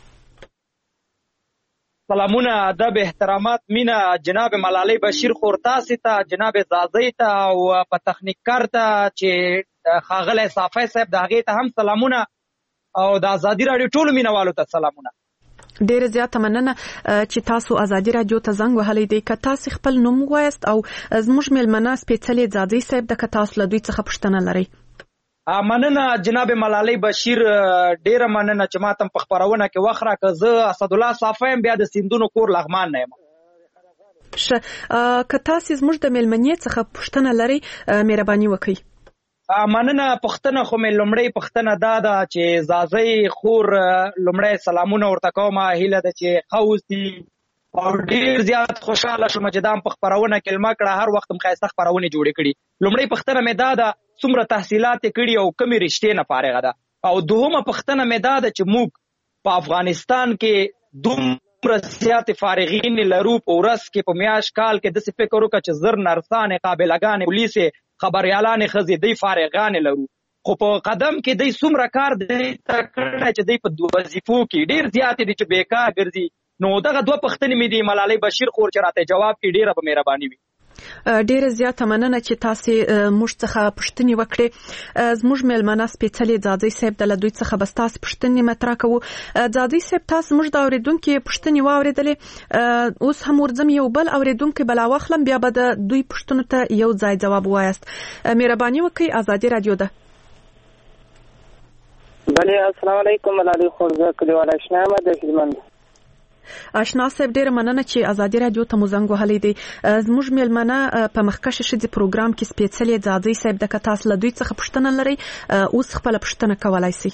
سلامونه ادب احترامات مینا جناب ملالۍ بشیر خورتاسي ته جناب زازي ته او په تخنیک کار ته چې خاغله صافی صاحب د هغې ته هم سلامونه او د ازادي رادیو ټولو مینوالو ته سلامونه. ډیره زیاته مننه چې تاسو ازادي رادیو ته زنګ وهلی دی. که تاسو خپل نوم وایست او زموږ میلمنه سپېڅلې زازي صاحب د که تاسو له دوی څخه پوښتنه لرئ. مننه جناب ملالۍ بشیر ډیره مننه چې ماته په خبرونه کې وخت راکړه. زه اسد الله صافی یم بیا د سیندونو کور لغمان نه یم. ښه که تاسو زموږ د میلمنې څخه پوښتنه لرئ مهرباني وکړئ. مننه پوښتنه خو مې لومړی پوښتنه دا ده چې زازۍ خور لومړی سلامونه ورته کوم هیله ده چې ښه اوسي او ډیر زیات خوشاله شوم چې دا په خبرونه کې لمه کړه هر وخت هم ښایسته خبرونې جوړې کړي. لومړی پوښتنه مې دا ده څومره تحصیلات یې کړي او کومې رشتې نه فارغه ده او دوهمه پوښتنه مې دا ده چې موږ په افغانستان کې دومره زیاتې فارغین لرو په ورځ کې په میاشت کال کې داسې فکر وکړه چې زر نرسانې قابلګانې پولیسې خبریالانې ښځې دوی فارغانې لرو خو په قدم کې دوی څومره کار دوی ته کړی چې دوی په وظیفو کې ډېر زیاتې دي چې بیکار ګرځي. نو دغه دوه پوښتنې مې دي ملالۍ بشیر خور چې راته جواب کې ډېره به مهرباني وي. ډیره زیاته مننه چې تاسو موږ څخه پوښتنې وکړې. زموږ میلمنه سپېڅلې زازي صاحب د لدوی څخه بس تاسو پوښتنې مطرح کوو. زازي صاحب تاسو موږ د اوریدونکو پوښتنې واوریدلې اوس هم ورځم یو بل اوریدونکو بلا واخلم بیا به د دوی پوښتنو ته یو ځای جواب وایست. مهرباني وکړئ ازادي رادیو ده. بله السلام علیکم ملالۍ خور زه کلیوال اشنا یم د هلمند. اشنا صاحب ډیره مننه چې ازادي رادیو ته مو زنګ وهلی دی. زموږ میلمنه په مخکښ ښځې پروګرام کې سپېڅلې زازي صاحب د که تاسو له دوی څخه پوښتنه لرئ اوس خپله پوښتنه کولی سئ.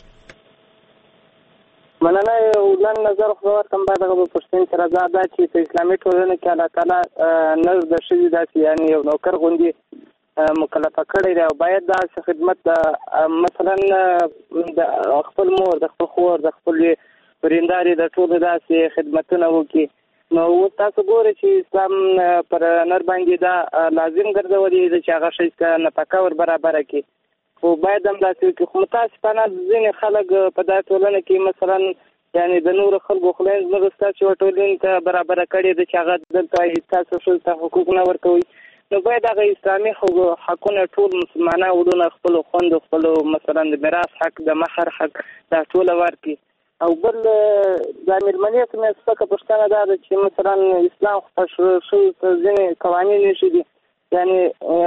مننه یو لنډ نظر خو ورکړم بعد هغه به پوښتنې سره دا ده چې په اسلامي ټولنه کې الله تعالی نر د ښځې داسې یعنې یو نوکر غوندې مکلفه کړی دی او باید داسې خدمت د مثلا د خپل مور د خپل خور د خپل ورېندارې د ټولو داسې خدمتونه وکړي. نو اوس تاسو ګورئ چې اسلام پر نر باندې دا لازم ګرځولی دی چې هغه ښځې ته نفقه ور برابره کړي خو باید هم داسې وکړي. خو متاسفانه ځینې خلک په دا ټولنه کې مثلا یعنې د نورو خلکو خولین زموږ ستاسو یوه ټولنې ته برابره کړې ده چې هغه دلته ستاسو ښځو ته حقوق نه ورکوي. نو باید هغه اسلامي حقونه ټول مسلمانان وروڼه خپلو خویندو خپلو مثلا د میراث حق د مهر حق دا ټوله ورکړي. او بل د میرمنې ته مې سپکه پوښتنه دا ده چې مثلا اسلام خو ښځو ته ځینې قوانین ایښي دي یعنی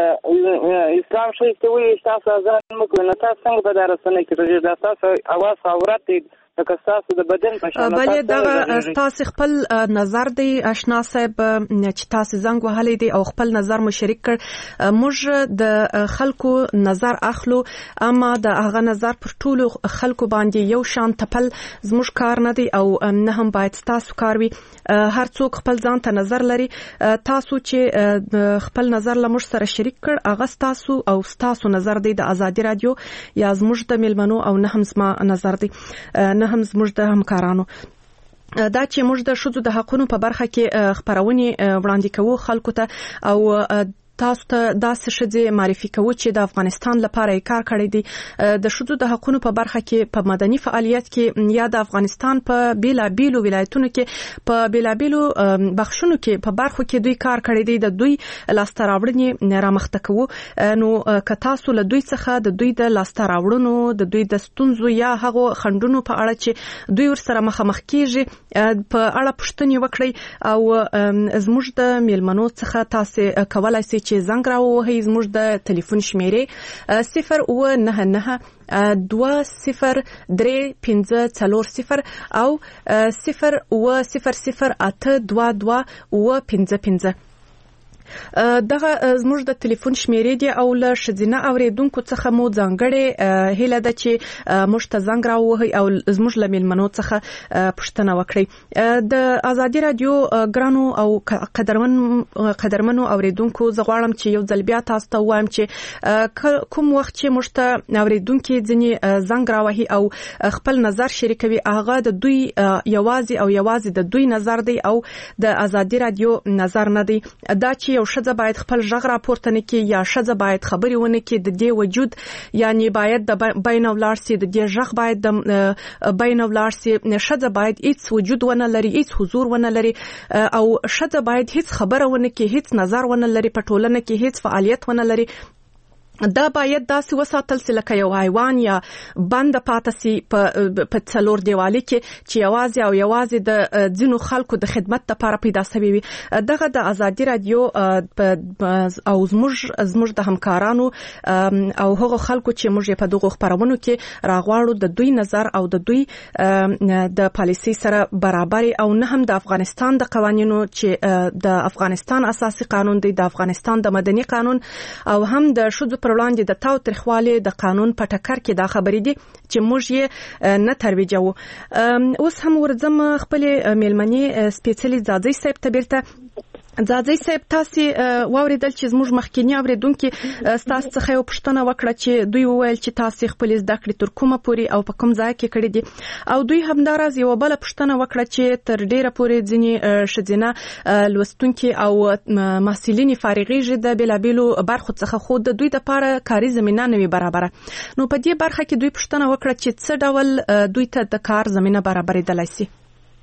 اسلام شریف ته وایي تاسو ځان مو کوئ، نو تاسو څنګه به دا رسنۍ کې راځي؟ دا تاسو اواز عورت دی لکه ستاسو د بدن په شان. بلې دغه ستاسو خپل نظر دی آشنا صاحب چې تاسو زنګ وهلی دی او خپل نظر مو شریک کړ. موږ د خلکو نظر اخلو، اما د هغه نظر پر ټولو خلکو باندې یو شان تپل زموږ کار نه دی او نه هم باید تاسو کار وي. هر څوک خپل ځان ته نظر لري. تاسو چې خپل نظر له موږ سره شریک کړ هغه تاسو او تاسو نظر دی د ازادي رادیو یا زموږ د میلمنو او نه هم زما نظر دی نه هم زموږ د همکارانو. دا چې موږ د ښځو د حقونو په برخه کې خبرونه وړاندې کوو خلکو ته او تاسو ته داسې ښځې معرفي کوو چې د افغانستان لپاره یې کار کړی دی. د ښځو د حقونو په برخه کې په مدني فعالیت کې یا د افغانستان په بیلابیلو ولایتونو کې په بیلابیلو بخښونو کې په برخو کې دوی کار کړی دی. د دوی لاسته راوړنې رامخته کوو. نو که تاسو له دوی څخه د دوی د لاسته راوړنو د دوی د ستونزو یا هغو خنډونو په اړه چې دوی ورسره مخامخ کیږي په اړه پوښتنې وکړئ او زموږ د میلمنو څخه تاسو کولای شئ چې زنګ راووهئ. زموږ د ټلیفون شمیرې صفر اوه نه نه دوه صفر درې پنځه څلور صفر او صفر اوه صفر صفر اته دوه دوه اوه پنځه پنځه. دغه زموږ د ټلیفون شمیرې دی او له ښځینه اوریدونکو څخه مو ځانګړې هیله ده چې موږ ته زنګ راووهئ او زموږ له میلمنو څخه پوښتنه وکړئ. د ازادي رادیو ګرانو او قدرمن قدرمنو اوریدونکو زه غواړم چې یو ځل بیا تاسو ته ووایم چې کوم وخت چې موږ ته اوریدونکي ځینې زنګ راوهي او خپل نظر شریکوي هغه د دوی یوازې او یوازې د دوی نظر دی او د ازادي رادیو نظر نه دی. دا چې یو ښځه باید خپل غږ راپورته نه کړي یا ښځه باید خبرې ونه کړي د دې وجود یعنی باید د بین ولاړ سي، د دې غږ باید د بین ولاړ سي. ښځه باید هیڅ وجود ونه لري، هیڅ حضور ونه لري او ښځه باید هیڅ خبره ونه کړي، هیڅ نظر ونه لري، په ټولنه کې هیڅ فعالیت ونه لري. دا باید داسې وساتل سي لکه یو حیوان یا بند پاتې سي په څلور دیوالي کې چې یوازې او یوازې د ځینو خلکو د خدمت لپاره پیدا شوی وي. دغه د ازادي رادیو او زموږ زموږ د همکارانو او هغو خلکو چې موږ په دغه خبرونو کې راغواړو د دوی نظر او د دوی د پالیسي سره برابر او نه هم د افغانستان د قوانینو چې د افغانستان اساسي قانون دی، د افغانستان د مدني قانون او هم د ښځو پر وړاندې د تاو تریخوالي د قانون په ټکر کې دا خبرې دي چې موږ یې نه ترویجوو. اوس هم ورځم خپل میلمنې سپیڅلي ځاځي صاحب ته بیرته. ځاځي صاحب تاسو واوریدل چې زموږ مخکینی اوریدونکو تاسو څخه یو پوښتنه وکړه چې دوی وویل چې تاسو خپل زده کړې تر کومه پوري او په کوم ځای کې کړې دي او دوی همداراز یو بل پوښتنه وکړه چې تر ډیره پوري ځینی ښځینه لوستونکو او محصلین فارغیږي د بلابلو برخو څخه خو د دوی لپاره کاري زمينه نه وي برابر. نو په دې برخه کې دوی پوښتنه وکړه چې څه ډول دوی ته د کار زمينه برابرېدلای شي.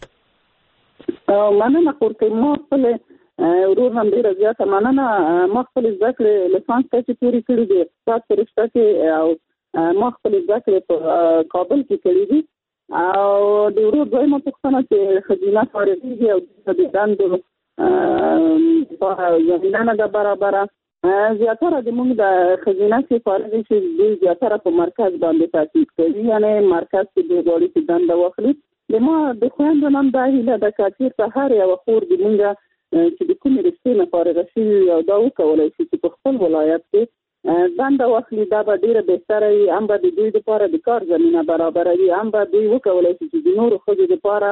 مننه کورته مو خپل ورور هم ډیره زیاته مننه. ما خپل زده کړې لیسانس ته پوری کړی دی اقتصاد په رشته کې او ما خپل زده کړې په کابل کې کړې دي او د ورور دویمه پوښتنه چې ښځینه فارغېږي او د دندو په زمینه نه برابره زیاتره د موږ د ښځینه چې فارغې شي دوی زیاتره په مرکز باندې تاکید کوي، یعنی مرکز کې دوی غواړي چې دنده واخلي. د ما د خویندو نن دا هیله ده که چېرته هر یوه خور د موږ چې د کومې رشتې نه فارغه شوي او دا وکولی شي چې په خپل ولایت کې دنده واخلي، دا به ډېره بهتره وي. هم به د دوی لپاره د کار زمینه برابروي، هم به دوی وکولی شي چې د نورو ښځو لپاره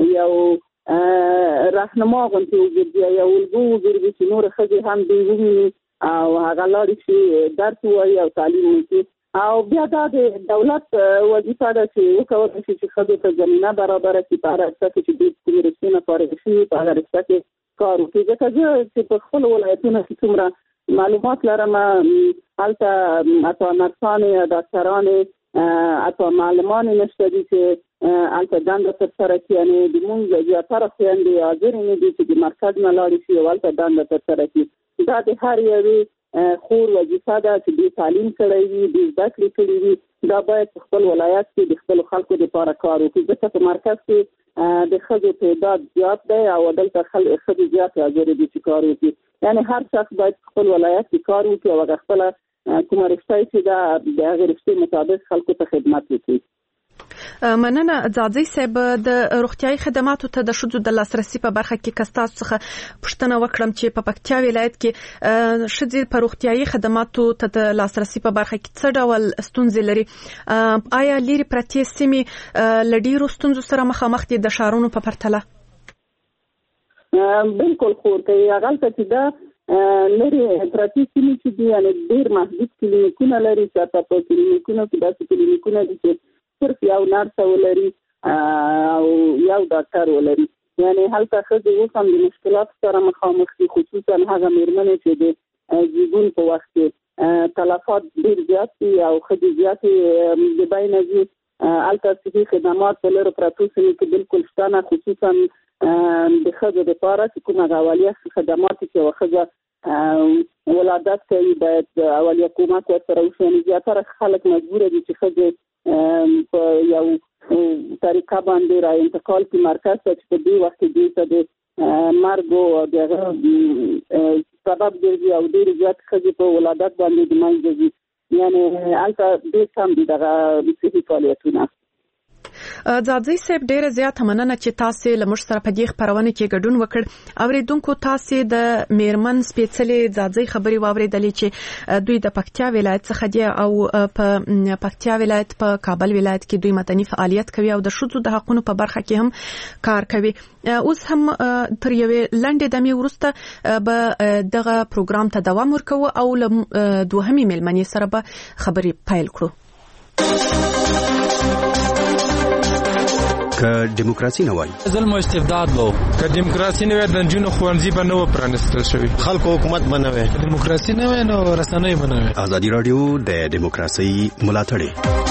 یو رهنما غوندې وګرځي، یو الګو وګرځي چې نورې ښځې هم دوی وویني او هغه لاړې شي درس ووایي او تعلیم وکړي. او بیا دا د دولت وظیفه ده چې وکولی شي چې ښځو ته زمینه برابره کړي په هغه رشته کې چې دوی کومې رشتې نه فارغې شوي په هغه رشته کې کار وکړي. ځکه زه چې په خپل ولایتونو کې څومره معلومات لرم هلته حتی نرسانې یا ډاکټرانې حتی معلمانې نشته دي چې هلته دنده ترسره کړي. یعنې د مونږ زیاتره خویندې حاضرې نه دي چې د مرکز نه لاړې شي او هلته دنده ترسره کړي. دا د هر یوې خور وظیفه ده چې دوی تعلیم کړی وي، دوی زده کړې کړې وي. دا باید په خپل ولایت کې د خپلو خلکو لپاره کار وکړي، ځکه په مرکز کې د ښځو تعداد زیات دی او دلته ښځې زیات حاضر دي چې کار وکړي. یعنی هر شخص باید خپل ولایت کې کار وکړي او هغه خپله کومه رشته چې ده د هغې رشتې مطابق خلکو ته خدمت وکړي. مننه ځاځي صاحب، د روغتیايي خدماتو ته د ښځو د لاسرسي په برخه کې که ستاسو څخه پوښتنه وکړم چې په پکتیا ولایت کې ښځې په روغتیايي خدماتو ته د لاسرسي په برخه کې څه ډول ستونزې لري؟ آیا لري پرتې سیمې له ډېرو ستونزو سره مخامخ دي د ښارونو په پرتله؟ بالکل خو کوي هغلته چې دا لري پرتې سیمې چې دي یعنې ډېر محدود کلینیکونه لري چې حتی په کلینیکونو کې داسې کلینیکونه دي چې صرف یو نرس ولري او یو ډاکټر ولري. یعنی هلته ښځې اوس هم د مشکلاتو سره مخامخ دي، خصوصا هغه مېرمنې چې د زیږون په وخت کې تلفات ډېر زیات دي او ښځې زیاتې د بینه دي. هلته صحي خدمات په لرو پرتو سیمو کې بالکل شته نه، خصوصا د ښځو دپاره چې کوم هغه اولیه خدمات چې یوه ښځه ولادت کوي باید اولیه کومک ورسره وشي. یعنې زیاتره خلک مجبوره دي چې ښځې په یو طریقه باندې را انتقال کې مرکز ته چې په دې وخت کې دوی ته د مرګ او د هغه سبب ګرځي او ډېرې زیات ښځې په ولادت باندې د منځه ځي. یعنې هلته ډېر کم دي دغه صحي فعالیتونه. ځاځي صاحب، ډیره زیاته مننه چې تاسو له موږ سره په دې خبرونه کې ګډون وکړ. اوریدونکو تاسو د میرمن سپېڅلې ځاځي خبري واوریدلې چې دوی د پکتیا ولایت څخه دي او په پکتیا ولایت په کابل ولایت کې دوی مدني فعالیت کوي او د ښځو د حقوقو په برخه کې هم کار کوي. اوس هم تر یوې لنډې دمې وروسته به دغه پروګرام ته دوام ورکوو او له دوهمې مېلمنې سره به خبرې پیل کړو. که دیموکراسي نه وای ظلم او استبداد وو، که دیموکراسي نه وای د جنونو خوانځي به نو پرانستل شوی، خلکو حکومت بنوي، دیموکراسي نه وای نو رسنۍ بنوي. ازادي رادیو د دیموکراسي ملاتړ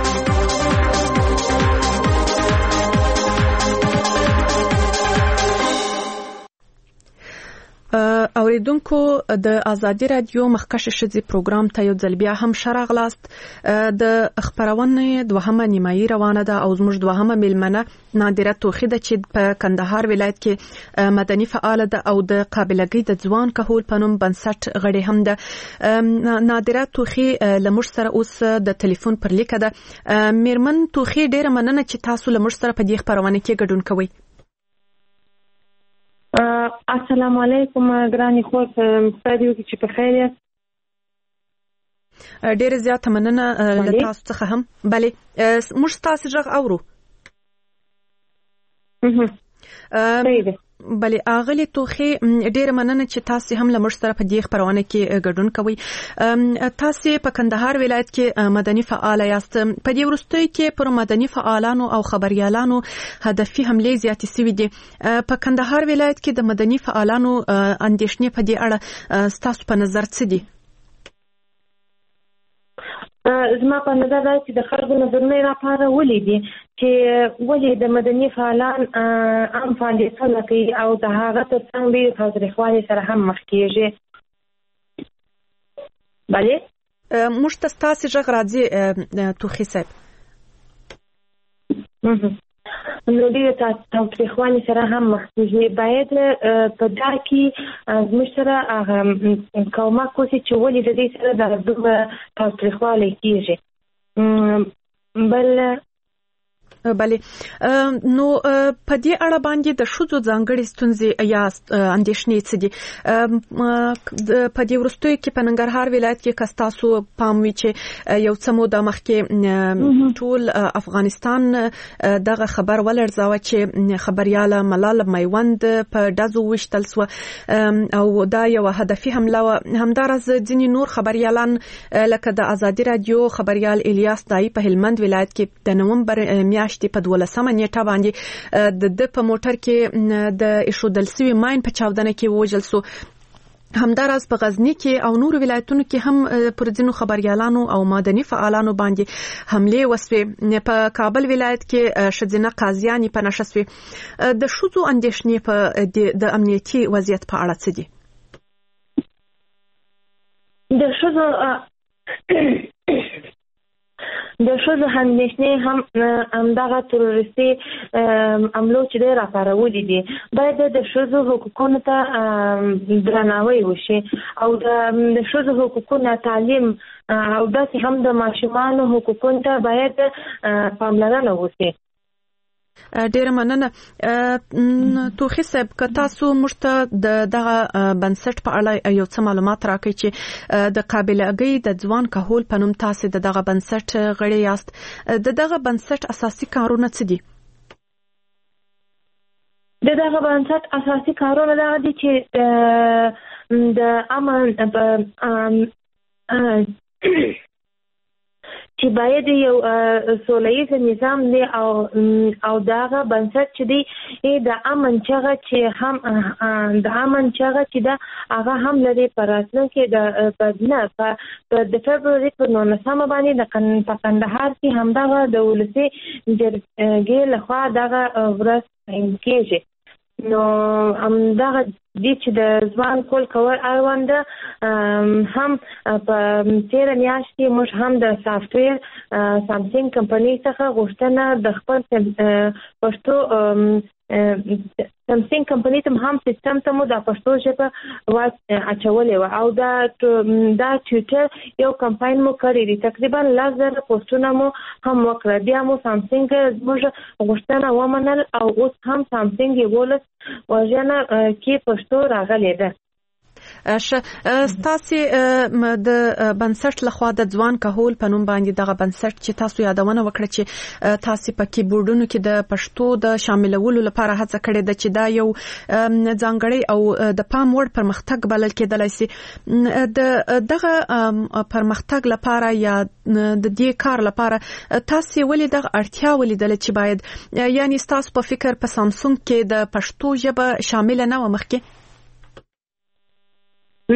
اوریدونکو د ازادي رادیو مخکښ ښځې پروګرام ته یو ځل بیا هم ښه راغلاست. د خبرونې دوهمه نیمایي روانه ده او زموږ دوهمه میلمنه نادره توخی ده چې په کندهار ولایت کې مدني فعاله ده او د قابلګۍ د ځوان کهول په نوم بنسټ غړې هم ده. نادره توخی له موږ سره اوس د ټلیفون پر لیکه ده. میرمن توخی، ډیره مننه چې تاسو له موږ سره په دې خبرونه کې ګډون کوئ. السلام علیکم ګراني خور، ستاسو چې په خیر یاست. ډیره زیاته مننه له تاسو څخه هم. بله، موږ تاسو غږ اورو. بله اغلی توخی، ډیره مننه چې تاسو هم له موږ سره په دې خبرونه کې ګډون کوئ. تاسو په کندهار ولایت کې مدني فعال یاست. په دې وروستیو کې پر مدني فعالانو او خبريالانو هدفي حملې زیاتې شوې دي. په کندهار ولایت کې د مدني فعالانو اندېښنې په دې اړه تاسو په نظر څه دي؟ زما په نظر دا چې د خلکو نظرونه راپاره ولې دي چې ولې د مدني فعالان عام فعالیتونه کوي او د هغه تر څنګ ډېرې تاوتریخوالي سره هم مخ کېږي. بلې موږ ته ستاسې غږ راځي توخی صاحب. نو ډېرې تاوتریخوالي سره هم مخ کېږي. باید په دا کې زموږ سره هغه کومک وشي چې ولې د دې سره دغه دومره تاوتریخوالی کېږي. بل بله، نو په دې اړه باندې د ښځو ځانګړې ستونزې یا اندېښنې څه دي؟ په دې وروستیو کې په ننګرهار ولایت کې که ستاسو پام وي چې یو څه موده مخکې ټول افغانستان دغه خبر ولړزاوه چې خبریاله ملال میوند په ډزو وشتل سوه او دا یو هدفي حمله وه. همداراز ځینې نور خبریالان لکه د ازادي رادیو خبریال الیاس دایی په هلمند ولایت کې د نومبر میاشتې په دولسمه نیټه باندې د د په موټر کې د ایښودل سوي ماین په چاودنه کې ووژل سو. همداراز په غزنی کې او نور ولایتونو کې هم پر ځینو خبريالانو او مدني فعالانو باندې حمله وسوې. په کابل ولایت کې ښځینه قاضیان په نشه سوي. د ښځو اندېښنې په د امنیتي وضعیت په اړه څه دي؟ د ښځو د شوزو اندېښنې هم همدغه تروریستي حملو چې دی راپارولي دي باید د ښځو حقوقونو ته درناوی وشي او د ښځو حقوقونه تعلیم او داسې هم د ماشومانو حقوقونو ته باید پاملرنه وشي. ډیره مننه. توخی صاحب که تاسو موږ ته د دغه بنسټ په اړه یو څه معلومات راکړئ چې د قابله اګۍ د ځوان کهول په نوم تاسو د دغه بنسټ غړي یاست، د دغه بنسټ اساسي کارونه څه دي؟ د دغه بنسټ اساسي کارونه دا دي چې د امن چې باید یو سولهییز نظام دی او او دغه بنسټ چې دی د امن چغه چې هم د امن چغه چې دا هغه هم لري پر راتلونکي د بدنه په د فبروري په نولسمه باندې د کندهار کې هم دغه د ولسي جرګې لخوا دغه ورځ تعیین کیږي. نو هم دغه دي چې د ځوان کول کول اړوند هم په تیره میاشت کې موږ هم د سافټویر سامسنګ کمپنۍ څخه غوښتنه د خپل پښتو سامسنګ کمپنۍ ته هم سیستم ته مو د پښتو ژبه اچولې وه او دا دا ټویټر یو کمپاین مو کړی دی، تقریبا لس زره پوسټونه مو هم وکړه. بیا مو سامسنګ زموږ غوښتنه ومنل او اوس هم سامسنګ یولس وژنه کې پښتو راغلې ده. ش ستاسو د بنسټ لخوا د ځوان کهول په نوم باندې دغه بنسټ چې تاسو یادونه وکړه چې تاسو په کیبورډونو کې د پښتو د شاملولو لپاره هڅه کړې ده چې دا یو ځانګړی او د پام وړ پرمختګ بلل کېدلای شي. د دغه پرمختګ لپاره یا د دې کار لپاره تاسو ولې دغه اړتیا ولیدل چې باید یعنی تاسو په فکر په سامسونګ کې د پښتو ژبه شامل نه و مخکې؟ نه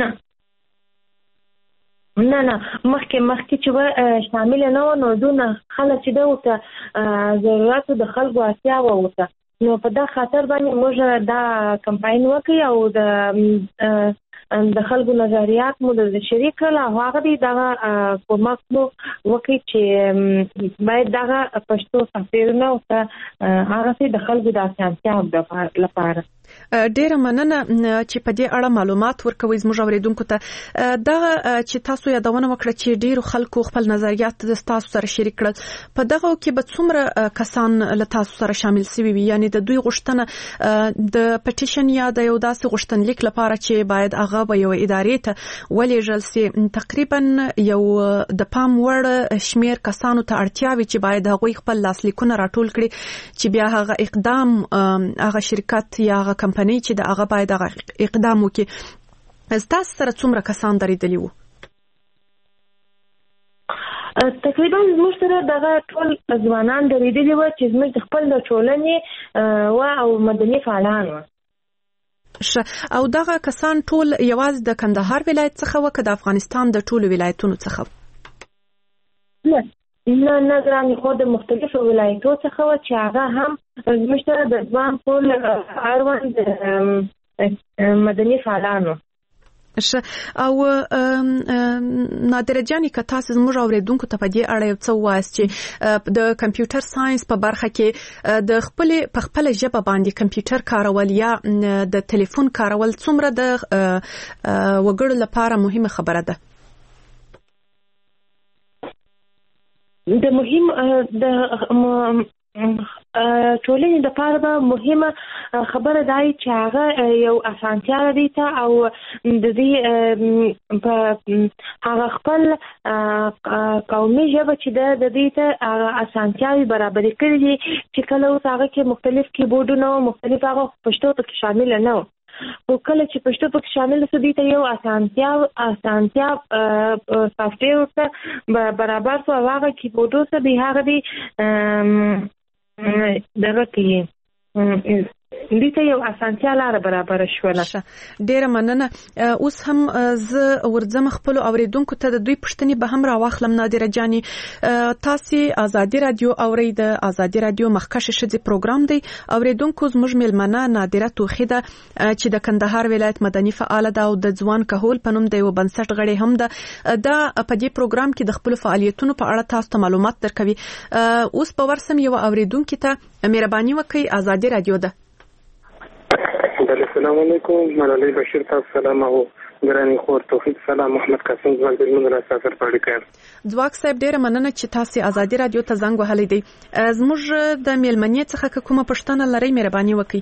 نه نه مخکې مخکې چې و شامل نه و نو دونه خلک چې ده ورته ضرورت د خلکو اړتیا وه ورته، نو په دا خاطر باندې موږ دا کمپاین وکړي او د د خلکو نظریات مو د شریک کړل او هغه دی دغه کومک مو وکړي چې باید دغه پښتو سافټویرونه ورته هغسې د خلکو د اسانتیا لپاره. ډیره مننه چې په دې اړه معلومات ورکوي زموږ اوریدونکو ته. دغه چې تاسو یادونه وکړه چې ډیرو خلکو خپل نظریات د تاسو سره شریک کړل، په دغه کې به څومره کسان له تاسو سره شامل شوي وي؟ یعنی د دوی غوښتنه د پټیشن یا د یو داسې غوښتنلیک لپاره چې باید هغه به یو ادارې ته ولېږل سي، تقریبا یو د پام وړ شمیر کسانو ته اړتیا وي چې باید هغوی خپل لاسلیکونه راټول کړي چې بیا هغه اقدام هغه شرکت یا هغه کمپنۍ چې د هغه باید هغه اقدام وکړي. ستاسو سره څومره کسان درېدلي وو؟ تقریبا زموږ سره دغه ټول ځوانان درېدلي وو چې زموږ د خپل د ټولنې و او مدني فعالان وو. او دغه کسان ټول یوازې د کندهار ولایت څخه وو که د افغانستان د ټولو ولایتونو څخه؟ نه نه نه ګرانې خو د مختلفو ولایتو څخه وه چې هغه هم زموږ سره د ځوان ټول اړوند مدني فعالان وو. او نادره جانې که تاسو زموږ اوریدونکو ته په دې اړه یو څه ووایاست چې د کمپیوټر ساینس په برخه کې د خپلې په خپله ژبه باندې کمپیوټر کارول یا د تلیفون کارول څومره د وګړو لپاره مهمه خبره ده؟ د مهم د ټولنې لپاره به مهمه خبره دا وي چې هغه یو اسانتیا لري ته او د دې په هغه خپل قومي ژبه چې ده د دې ته هغه اسانتیاوې برابرې کړي دي چې کله اوس هغه کې مختلف کیبورډونه او مختلف هغه پښتو پکې شامله نه وو، خو کله چې پښتو پکې شامل شو دې ته یو اسانتیا اسانتیا سافټویر ورته برابر شو او هغه کیبورډو ته به هغه دی دغه کې دې ته یو اسانتیا لاره برابر شوله. ډیره مننه. اوس هم زه ورځم خپل اوریدونکو ته د دوی پښتنې به هم راواخلم. نادره جاني، تاسو آزادي رادیو اورئ. د آزادي رادیو مخکښ شذي پروګرام دی. اوریدونکو زموږ ملمنه نادره توخی ده چې د کندهار ولایت مدني فعال ده او د ځوان کهول په نوم د یو بنسټ غړي هم ده. دا په دې پروګرام کې د خپل فعالیتونو په اړه تاسو ته معلومات درکوي. اوس په ورسم یو اوریدونکو ته مهرباني وکړئ. آزادي رادیو ده. السلام علیکم. ملالۍ بشیر تاسو سلام او ګرانی خور توفیق سلام. محمد قاسم ځواک د منځ سفر پاړی کړ. ځواک صاحب ډیره مننه چې تاسو آزادي رادیو ته زنګ وهلی دی. زموږ د میلمنې څخه کومه پښتنه لري مهرباني وکړئ.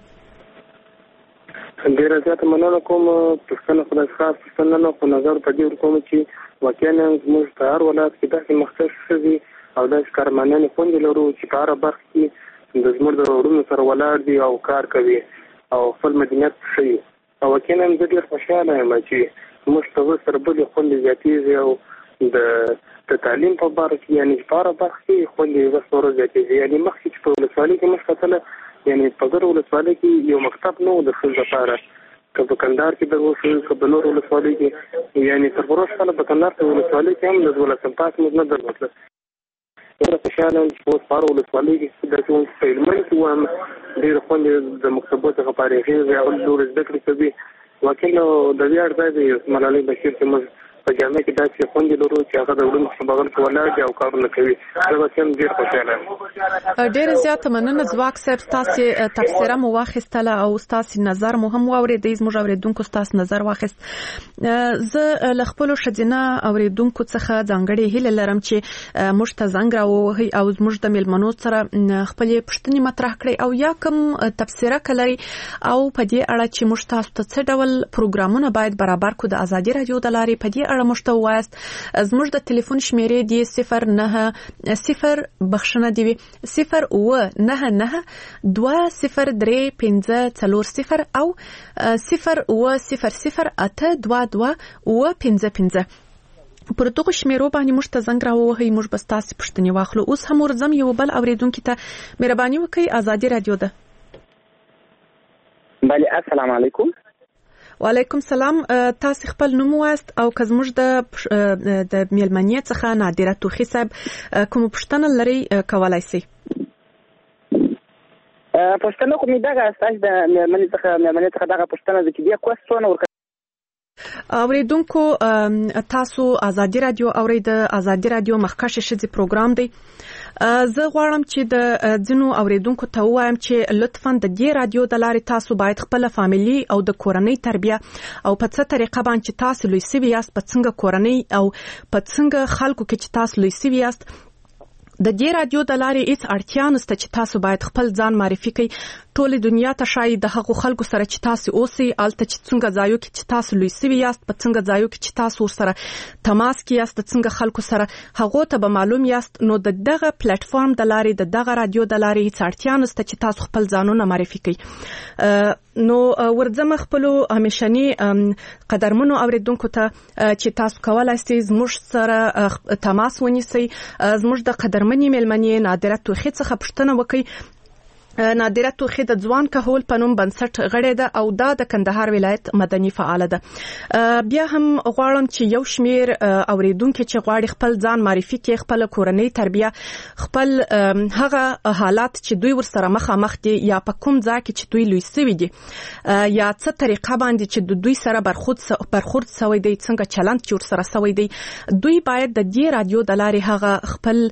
ډیره زیاته مننه کوم. پښتنه خدای خاص پښتنه په نظر په دې کوم چې واقعا زموږ په هر ولایت کې داسې مختص شوي او داسې کارمندان خوندې لرو چې په هر برخه کې د زموږ د وروڼو سره ولاړ دي او کار کوي او خپل مدنیت ښيي. او واقعا زه ډېر خوشحاله یم چې موږ ته سره بلې خوندې زیاتېږي او د د تعلیم په باره کې یعنې په هره برخه کې خوندې ورځ په ورځ زیاتېږي. یعنې مخکې چې په ولسوالۍ کې موږ کتله یعنې په ګرو ولسوالۍ کې یو مکتب نه و د ښځو لپاره، که په کندهار کې به اوس که په نورو ولسوالۍ کې یعنې تر پروش کاله په کندهار په ولسوالۍ کې هم د دولسم پاس موږ نه درلودله. ډېره خوشحاله یم چې اوس په هره ولسوالۍ کې داسې اوس په هلمند کې وایم ډېر خوند د مکتبو څخه فارغېږي او نورې زده کړې کوي. واقعا د ویاړ ځای دی ملالۍ بشیر چې موږ په جامع کې داسې خوندې لرو چې هغه د وړو په بغل کې ولاړ دي او کارونه کوي. زه به هم ډېر خوشحاله یم. ډېره زیاته مننه ځواک صاحب. ستاسو تبصره مو واخیستله او ستاسو نظر مو هم واورېدی. زموږ اوریدونکو ستاسو نظر واخیست. زه له خپلو ښځینه اوریدونکو څخه ځانګړې هیله لرم چې موږ ته زنګ راووهئ او زموږ د میلمنو سره خپلې پوښتنې مطرح کړئ او یا کوم تبصره کلري او په دې اړه چې موږ تاسو ته څه ډول پروګرامونه باید برابر کړو د آزادي رادیو د لارې په دې اړه موږ ته ووایاست. زموږ د ټلیفون شمیرې دی صفر نه صفر بخښنه دی صفر اوه نه نه دوه صفر درې پنځه څلور صفر او صفر اوه صفر صفر اته دوه دوه اوه پنځه پنځه. پر دغه شمیرو باندې موږ ته زنګ راووهئ. موږ به ستاسو پوښتنې واخلو. اوس هم ورځم یو بل اوریدونکي ته مهرباني وکړئ. آزادي رادیو ده. بله السلام علیکم. وعلیکم سلام. تاسو خپل نوم وایست او که زموږ د د میلمنې څخه نادره توخی صاحب کوم پوښتنه لري کولای شئ. پوښتنه کومه ده تاسو د میلمنې څخه میلمنې څخه دغه پوښتنه ده چې بیا کوښښونه ورکړئ. اوریدونکو تاسو آزادي رادیو اورئ. د آزادي رادیو مخکښ شذي پروګرام دی. زه غواړم چې د ځینو اوریدونکو ته وایم چې لطفاً د دې رادیو د لارې تاسو باید خپل فاميلي او د کورنۍ تربیه او په څه طریقه باندې چې تاسو لوی سوي یاست په څنګه کورنۍ او په څنګه خلکو کې چې تاسو لوی سوي یاست د دې رادیو د لارې هیڅ اړتیا نشته چې تاسو باید خپل ځان معرفي کړئ. ټول دنیا ته شاید د هغو خلکو سره چې تاسو اوسئ الته چې څنګه ځایو کې چې تاسو لوی سوي یاست په څنګه ځایو کې چې تاسو سره تماس کې یاست څنګه خلکو سره هغه ته به معلوم یاست. نو د دغه پلیټ فارم د لارې د دغه رادیو د لارې هیڅ اړتیا نشته چې تاسو خپل ځانونه معرفي کړئ. نو ورځم خپل همیشنی قدرمنو اوریدونکو ته چې تاسو کولای شئ زموږ سره تماس ونیسئ. زموږ د قدرمنې میلمنې نادره توخی څخه پوښتنه وکړئ. نادره توخی د ځوان کهول په نوم بنسټ غړې ده او دا د کندهار ولایت مدني فعال ده. بیا هم غواړم چې یو شمیر اوریدونکو چې غواړي خپل ځان معرفي کړي، خپل کورنۍ تربیه، خپل هغه حالات چې دوی ورسره مخامخ دي یا په کوم ځای کې چې دوی لوی سوي دي یا څه طریقه باندې چې د دوی سره برخورد برخورد سوی دی، څنګه چلند چې ورسره سوی دی، دوی باید د دې رادیو د لارې هغه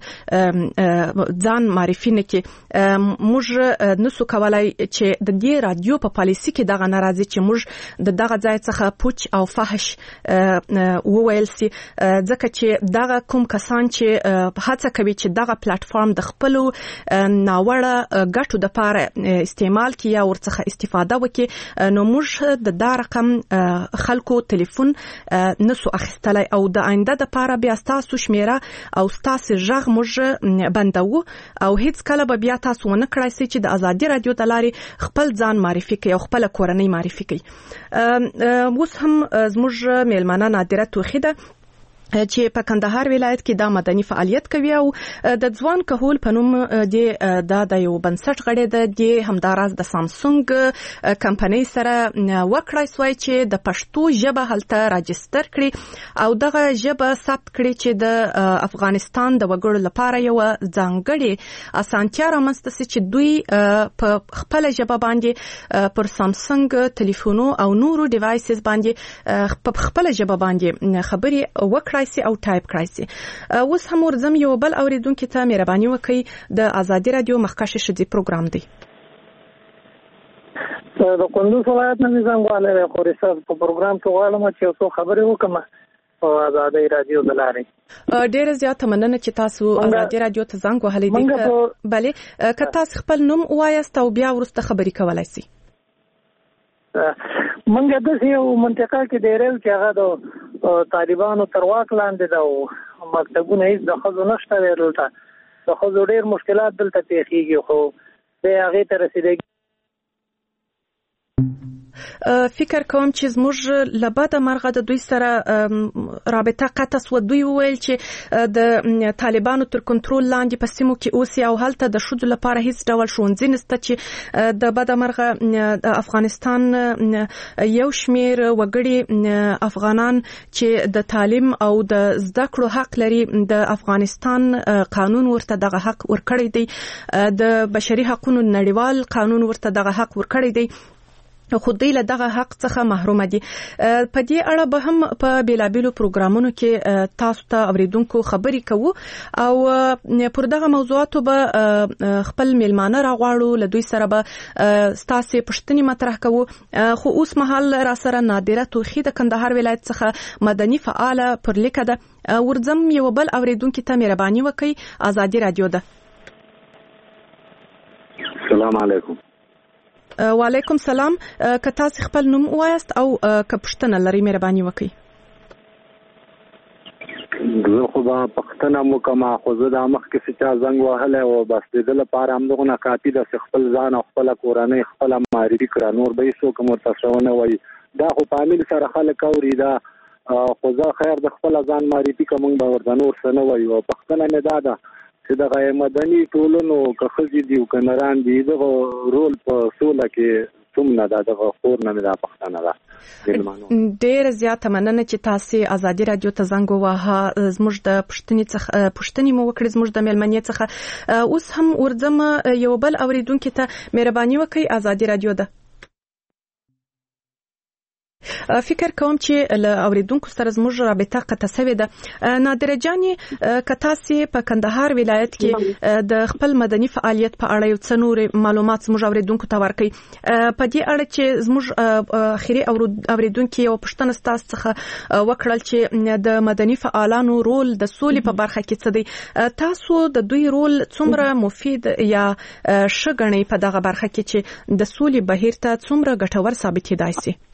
خپل ځان معرفي نکړي. موږ نسو کولای چې د دې رادیو په پالیسي کې دغه ناراضي چې موږ د دغه ځای څخه پوچ او فحش وویل سي، ځکه چې دغه کوم کسان چې هڅه کوي چې دغه پلیټ فارم د خپل ناوړه ګټو د لپاره استعمال کړي یا ورڅخه استفاده وکړي، نو موږ د دا رقم خلکو ټلیفون نسو اخیستلای او د آینده د لپاره بیا تاسو شمیره او تاسو ژغ موږ بندو او هیڅ کله به بیا تاسو ونه کړئ چې د آزادي رادیو د لارې خپل ځان معرفي کوي او خپل کورنۍ معرفي کوي. اوس هم زموږ میلمنه نادره توخی ده. چې په کندهار ولایت کې د مدني فعالیت کوي او د ځوان کهول په نوم د د یو بنسټ غړي د همداراز د سامسونګ کمپنۍ سره وکړای سوی چې د پښتو ژبه هلته راجستر کړي او دغه ژبه ثبت کړي چې د افغانستان د وګړو لپاره یو ځانګړي اسانتیا رامنځته شي چې دوی په خپل ژبه باندې پر سامسونګ ټلیفونو او نورو ډیوایسز باندې په خپل ژبه باندې خبري وکړي او ټایپ کړئ سي. اوس هم ورزم یو بل اوریدونکو ته مهرباني وکړئ د آزادي رادیو مخکشه شدي پروګرام دی. د کندوز ولایت نه نظام غواړي خو ریسرچ په پروګرام کې غواړم چې څو خبرې وکم او آزادي رادیو دلاري ډېر زیات مننه چې تاسو آزادي رادیو ته زنګ وهلی دی. بله که تاسو خپل نوم وایاست او بیا ورسته خبرې کولای سي. منګه د یو منطقه کې ډېرل چې هغه د طالبانو تر واک لاندې ده او مکتبونه هیڅ د ښځو نشته دلته د ښځو ډېر مشکلات دلته پیښیږي خو د هغې ته رسېدګي فکر کوم چې زموږ لباده مرغه د دوی سره رابطه قطع سو. دوی ویل چې د طالبانو تر کنټرول لاندې په سیمو کې اوسي او هلته د شذ لپاره هیڅ ډول ښوونځي نشته چې د بده مرغه د افغانستان یو شمیر وګړي افغانان چې د تعلیم او د زده کړو حق لري د افغانستان قانون ورته دغه حق ورکړی دی، د بشري حقوقو نړیوال قانون ورته دغه حق ورکړی دی خو دوی له دغه حق څخه محروم دي. په دې اړه به هم په بیلابیلو پروګرامونو کې تاسو ته اوریدونکو خبرې کوو او پر دغه موضوعاتو به خپل میلمانه راغواړو، له دوی سره به ستاسو پوښتنې مطرح کوو. خو اوس مهال را سره نادره توخی د کندهار ولایت څخه مدني فعاله پر لیکه ده. ورځم یو بل اوریدونکو ته مهرباني وکړئ. آزادي رادیو ده. السلام علیکم. وعلیکم سلام. که تاسو خپل نوم وایاست او که پوښتنه لرئ مهرباني وکړئ. زه خو به پښتنه مو کومه خو زه د مخکې چې چا زنګ وهلی او بس د ده لپاره همدغونه کافي ده چې خپل ځان او خپله کورنۍ خپله معرفي کړه، نور به هېڅوک هم ورته څه ونه وایي. دا خو په عامل سره خلک اوري دا خو زه خیر د خپله ځان معرفي که موږ به ورته نور څه نه وایو. او پښتنه مې دا ده چې دغه مدني ټولنو که ښځې دي او که نران دي دغه رول په سوله کې څومره ده، دغه خور نه مې دا پښتنه ده. ډېر زیاته مننه چې تاسو آزادي رادیو ته زنګ وواهه. زموږ د پوښتنې څخه پوښتنې مو وکړې زموږ د میلمنې څخه. اوس هم ورځم یو بل اوریدونکو ته مهرباني وکړئ. آزادي رادیو ده. فکر کوم چې له اوریدونکو سره زموږ رابطه قطع شوې ده. نادره جانې که تاسو په کندهار ولایت کې د خپل مدني فعالیت په اړه یو څه نور معلومات زموږ اوریدونکو ته ورکړئ. په دې اړه چې زموږ اخیری اوریدونکو یو پوښتنه ستاسو څخه وکړل چې د مدني فعالانو رول د سولې په برخه کې څه دی، تاسو د دوی رول څومره مفید یا ښه ګڼئ په دغه برخه کې چې د سولې بهیر ته څومره ګټور ثابتېدای شي؟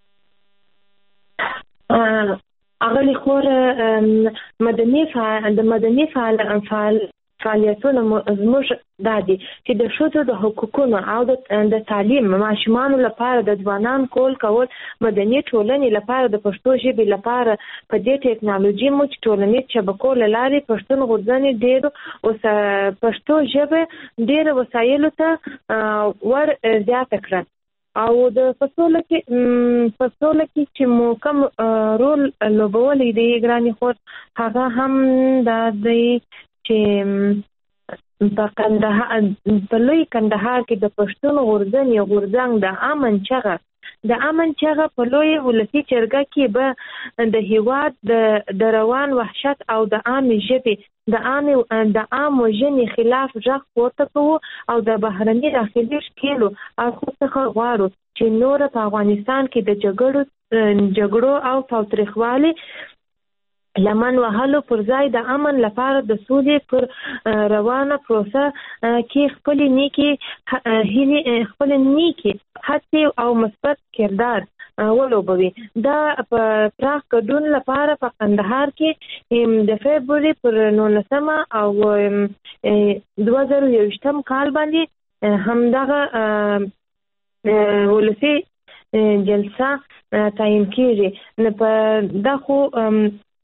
اغلی خور مدني فعال د مدني فعال فعال فعالیتونه زموږ دادي چې د ښځو د حقوقونو او د تعلیم ماشومان لپاره د ځوانان کول کول مدني ټولنې لپاره د پښتو ژبې لپاره په دې ټیکنالوژي مو چې ټولنیز شبکو له لارې پښتون غورځنې ډېر او پښتو ژبه ډېر وسایلو ته ور زیاته کړه او د فصوله کې فصوله کې چې مو کوم رول لوبولی دی ګراني خور هغه هم دا دی چې په کندهار په لوی کندهار کې د پښتون غورځنې غورځنګ د امن چغه د امن چغه په لوی ولسی چرګه کې به د هیواد د د روان وحشت او د عام ژبې د عام د عام وجنې خلاف ځخ پورته کوو او د بهرني داخلي شکلو او خو څخه غواړو چې نور په افغانستان کې د جګړو جګړو او تاوتریخوالي لمن وهلو پر ځای د امن لپاره د سولې پر روانه پروسه کې خپل نیکی هلي خپل نیکی هڅې او مثبت کردار ولوبوي. دا په پراخ ګډون لپاره په کندهار کې د فبروري پر نولسمه او دوه زره یوویشتم کال باندې همدغه ولسی جلسه تعین کیږي. نه په دغه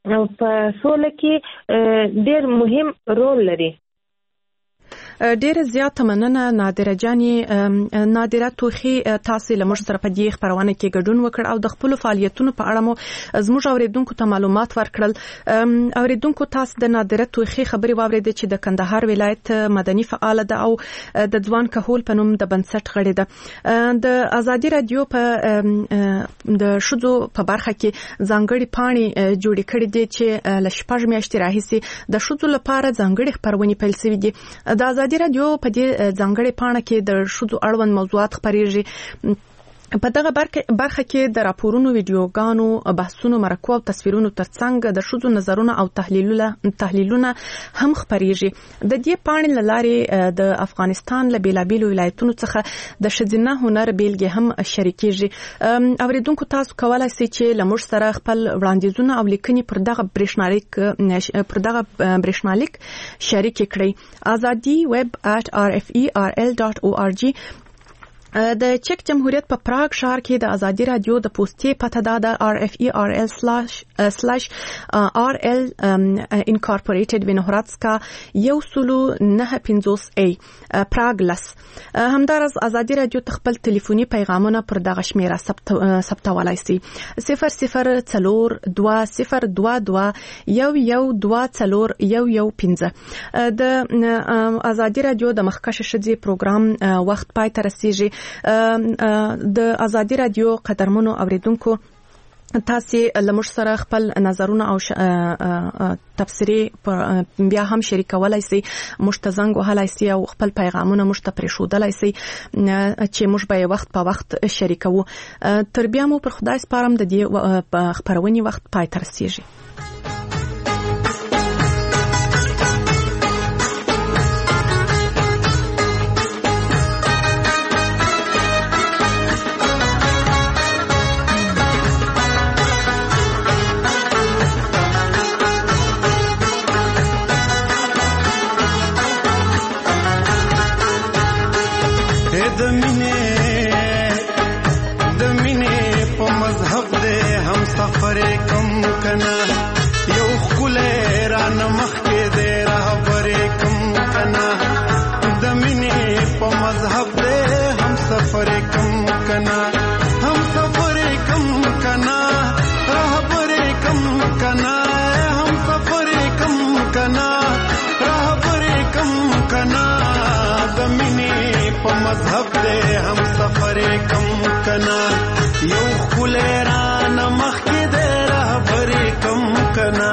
په سوله کې ډېر مهم رول لري. ډیره زیاته مننه نادره جانې. نادره توخي تاسو له موږ سره په دې خبرونه کې ګډون وکړ او د خپل فعالیتونو په اړه مو زموږ اوریدونکو ته معلومات ورکړل. اوریدونکو تاسو د نادره توخي خبري واورید چې د کندهار ولایت مدني فعال ده او د ځوان کهول په نوم د بنسټ غړي ده. د ازادي رادیو په د شذو په برخه کې ځانګړي پاڼې جوړې کړې دي چې ل شپږ میاشتې راهیسې د شذو لپاره ځانګړي خبرونه پیل شوې دي. د ازادي رادیو په دې ځانګړي پاڼه کې د شذو اړوند موضوعات خبريږي. په دغه برخه کې د راپورونو، ویډیوګانو، بحثونو، مرکو او تصویرونو ترڅنګ د شذو نظرونه او تحلیلونه تحلیلونه هم خبريږي. د دې پاڼې لارې د افغانستان له بیلابیلو ولایتونو څخه د شذینه هنر بیلګې هم شریکېږي. اوریدونکو تاسو کولای شئ چې له موږ سره خپل وړاندیزونه او لیکنې پر دغه برېښنالیک پر دغه برېښنالیک شریک کړئ. ازادي ویب at r f e r l dot org. د چک جمهوریت په پراګ ښار کې د ازادي رادیو د پوسټي پته دا د r f e r l slash r l incorporated وینهراتسکا یو سلو نه پنځوس ای پراګ لس. همدارس ازادي رادیو خپل ټلیفوني پیغامونه پر دغه شمیره ثبتولای شي. صفر صفر څلور دوه صفر دوه دوه یو یو دوه څلور یو یو پنځه. د ازادي رادیو د مخکشه شذي پروګرام وخت پای ته رسیږي. د ازادي رادیو قدرمنو اوریدونکو تاسو لمر سره خپل نظرونه او تفسیری بیا هم شریکولای شئ. مشتزنګ وهلای شئ او خپل پیغامونه مشته پرېښودلای شئ چې موږ به وخت په وخت شریکو. تر بیا مو پر خدای سپارم د دې خبرونې وخت پای ته رسیږي. مذهب دې هم سفر کم کنا یو خلران مخ کې دې رهبر کم کنا.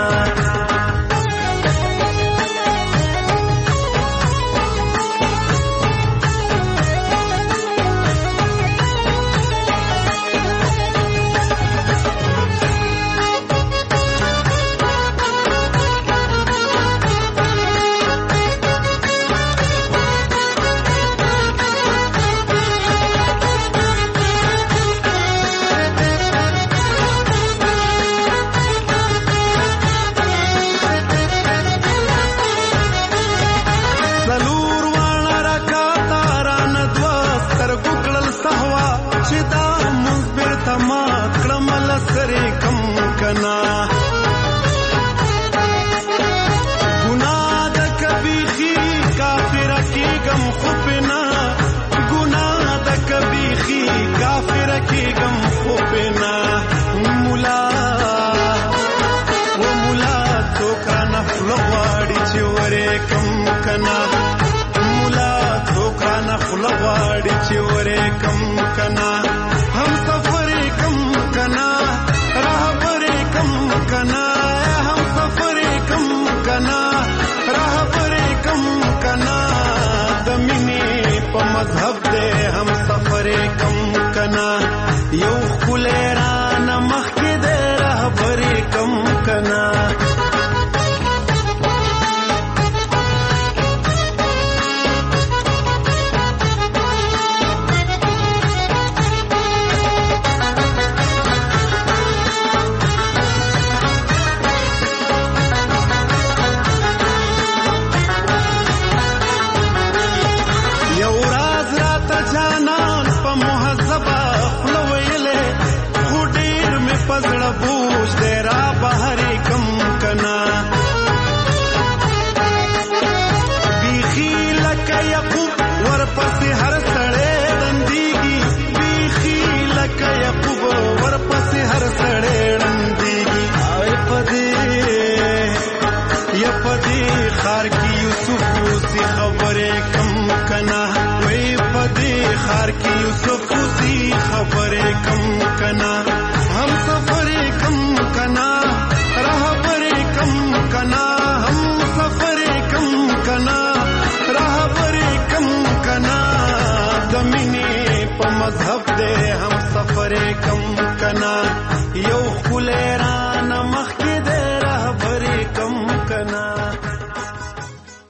مذهب دې هم سفر کم کنا یو خلران مخ کې دې رهبر کم کنا. خبرې کم کنا وې پدې خار کې یوسف اوسې خبرې کم کنا هم سفرې کم کنا رهبرې کم کنا هم سفرې کم کنا رهبرې کم کنا د مینې په مذهب دې هم سفرې کم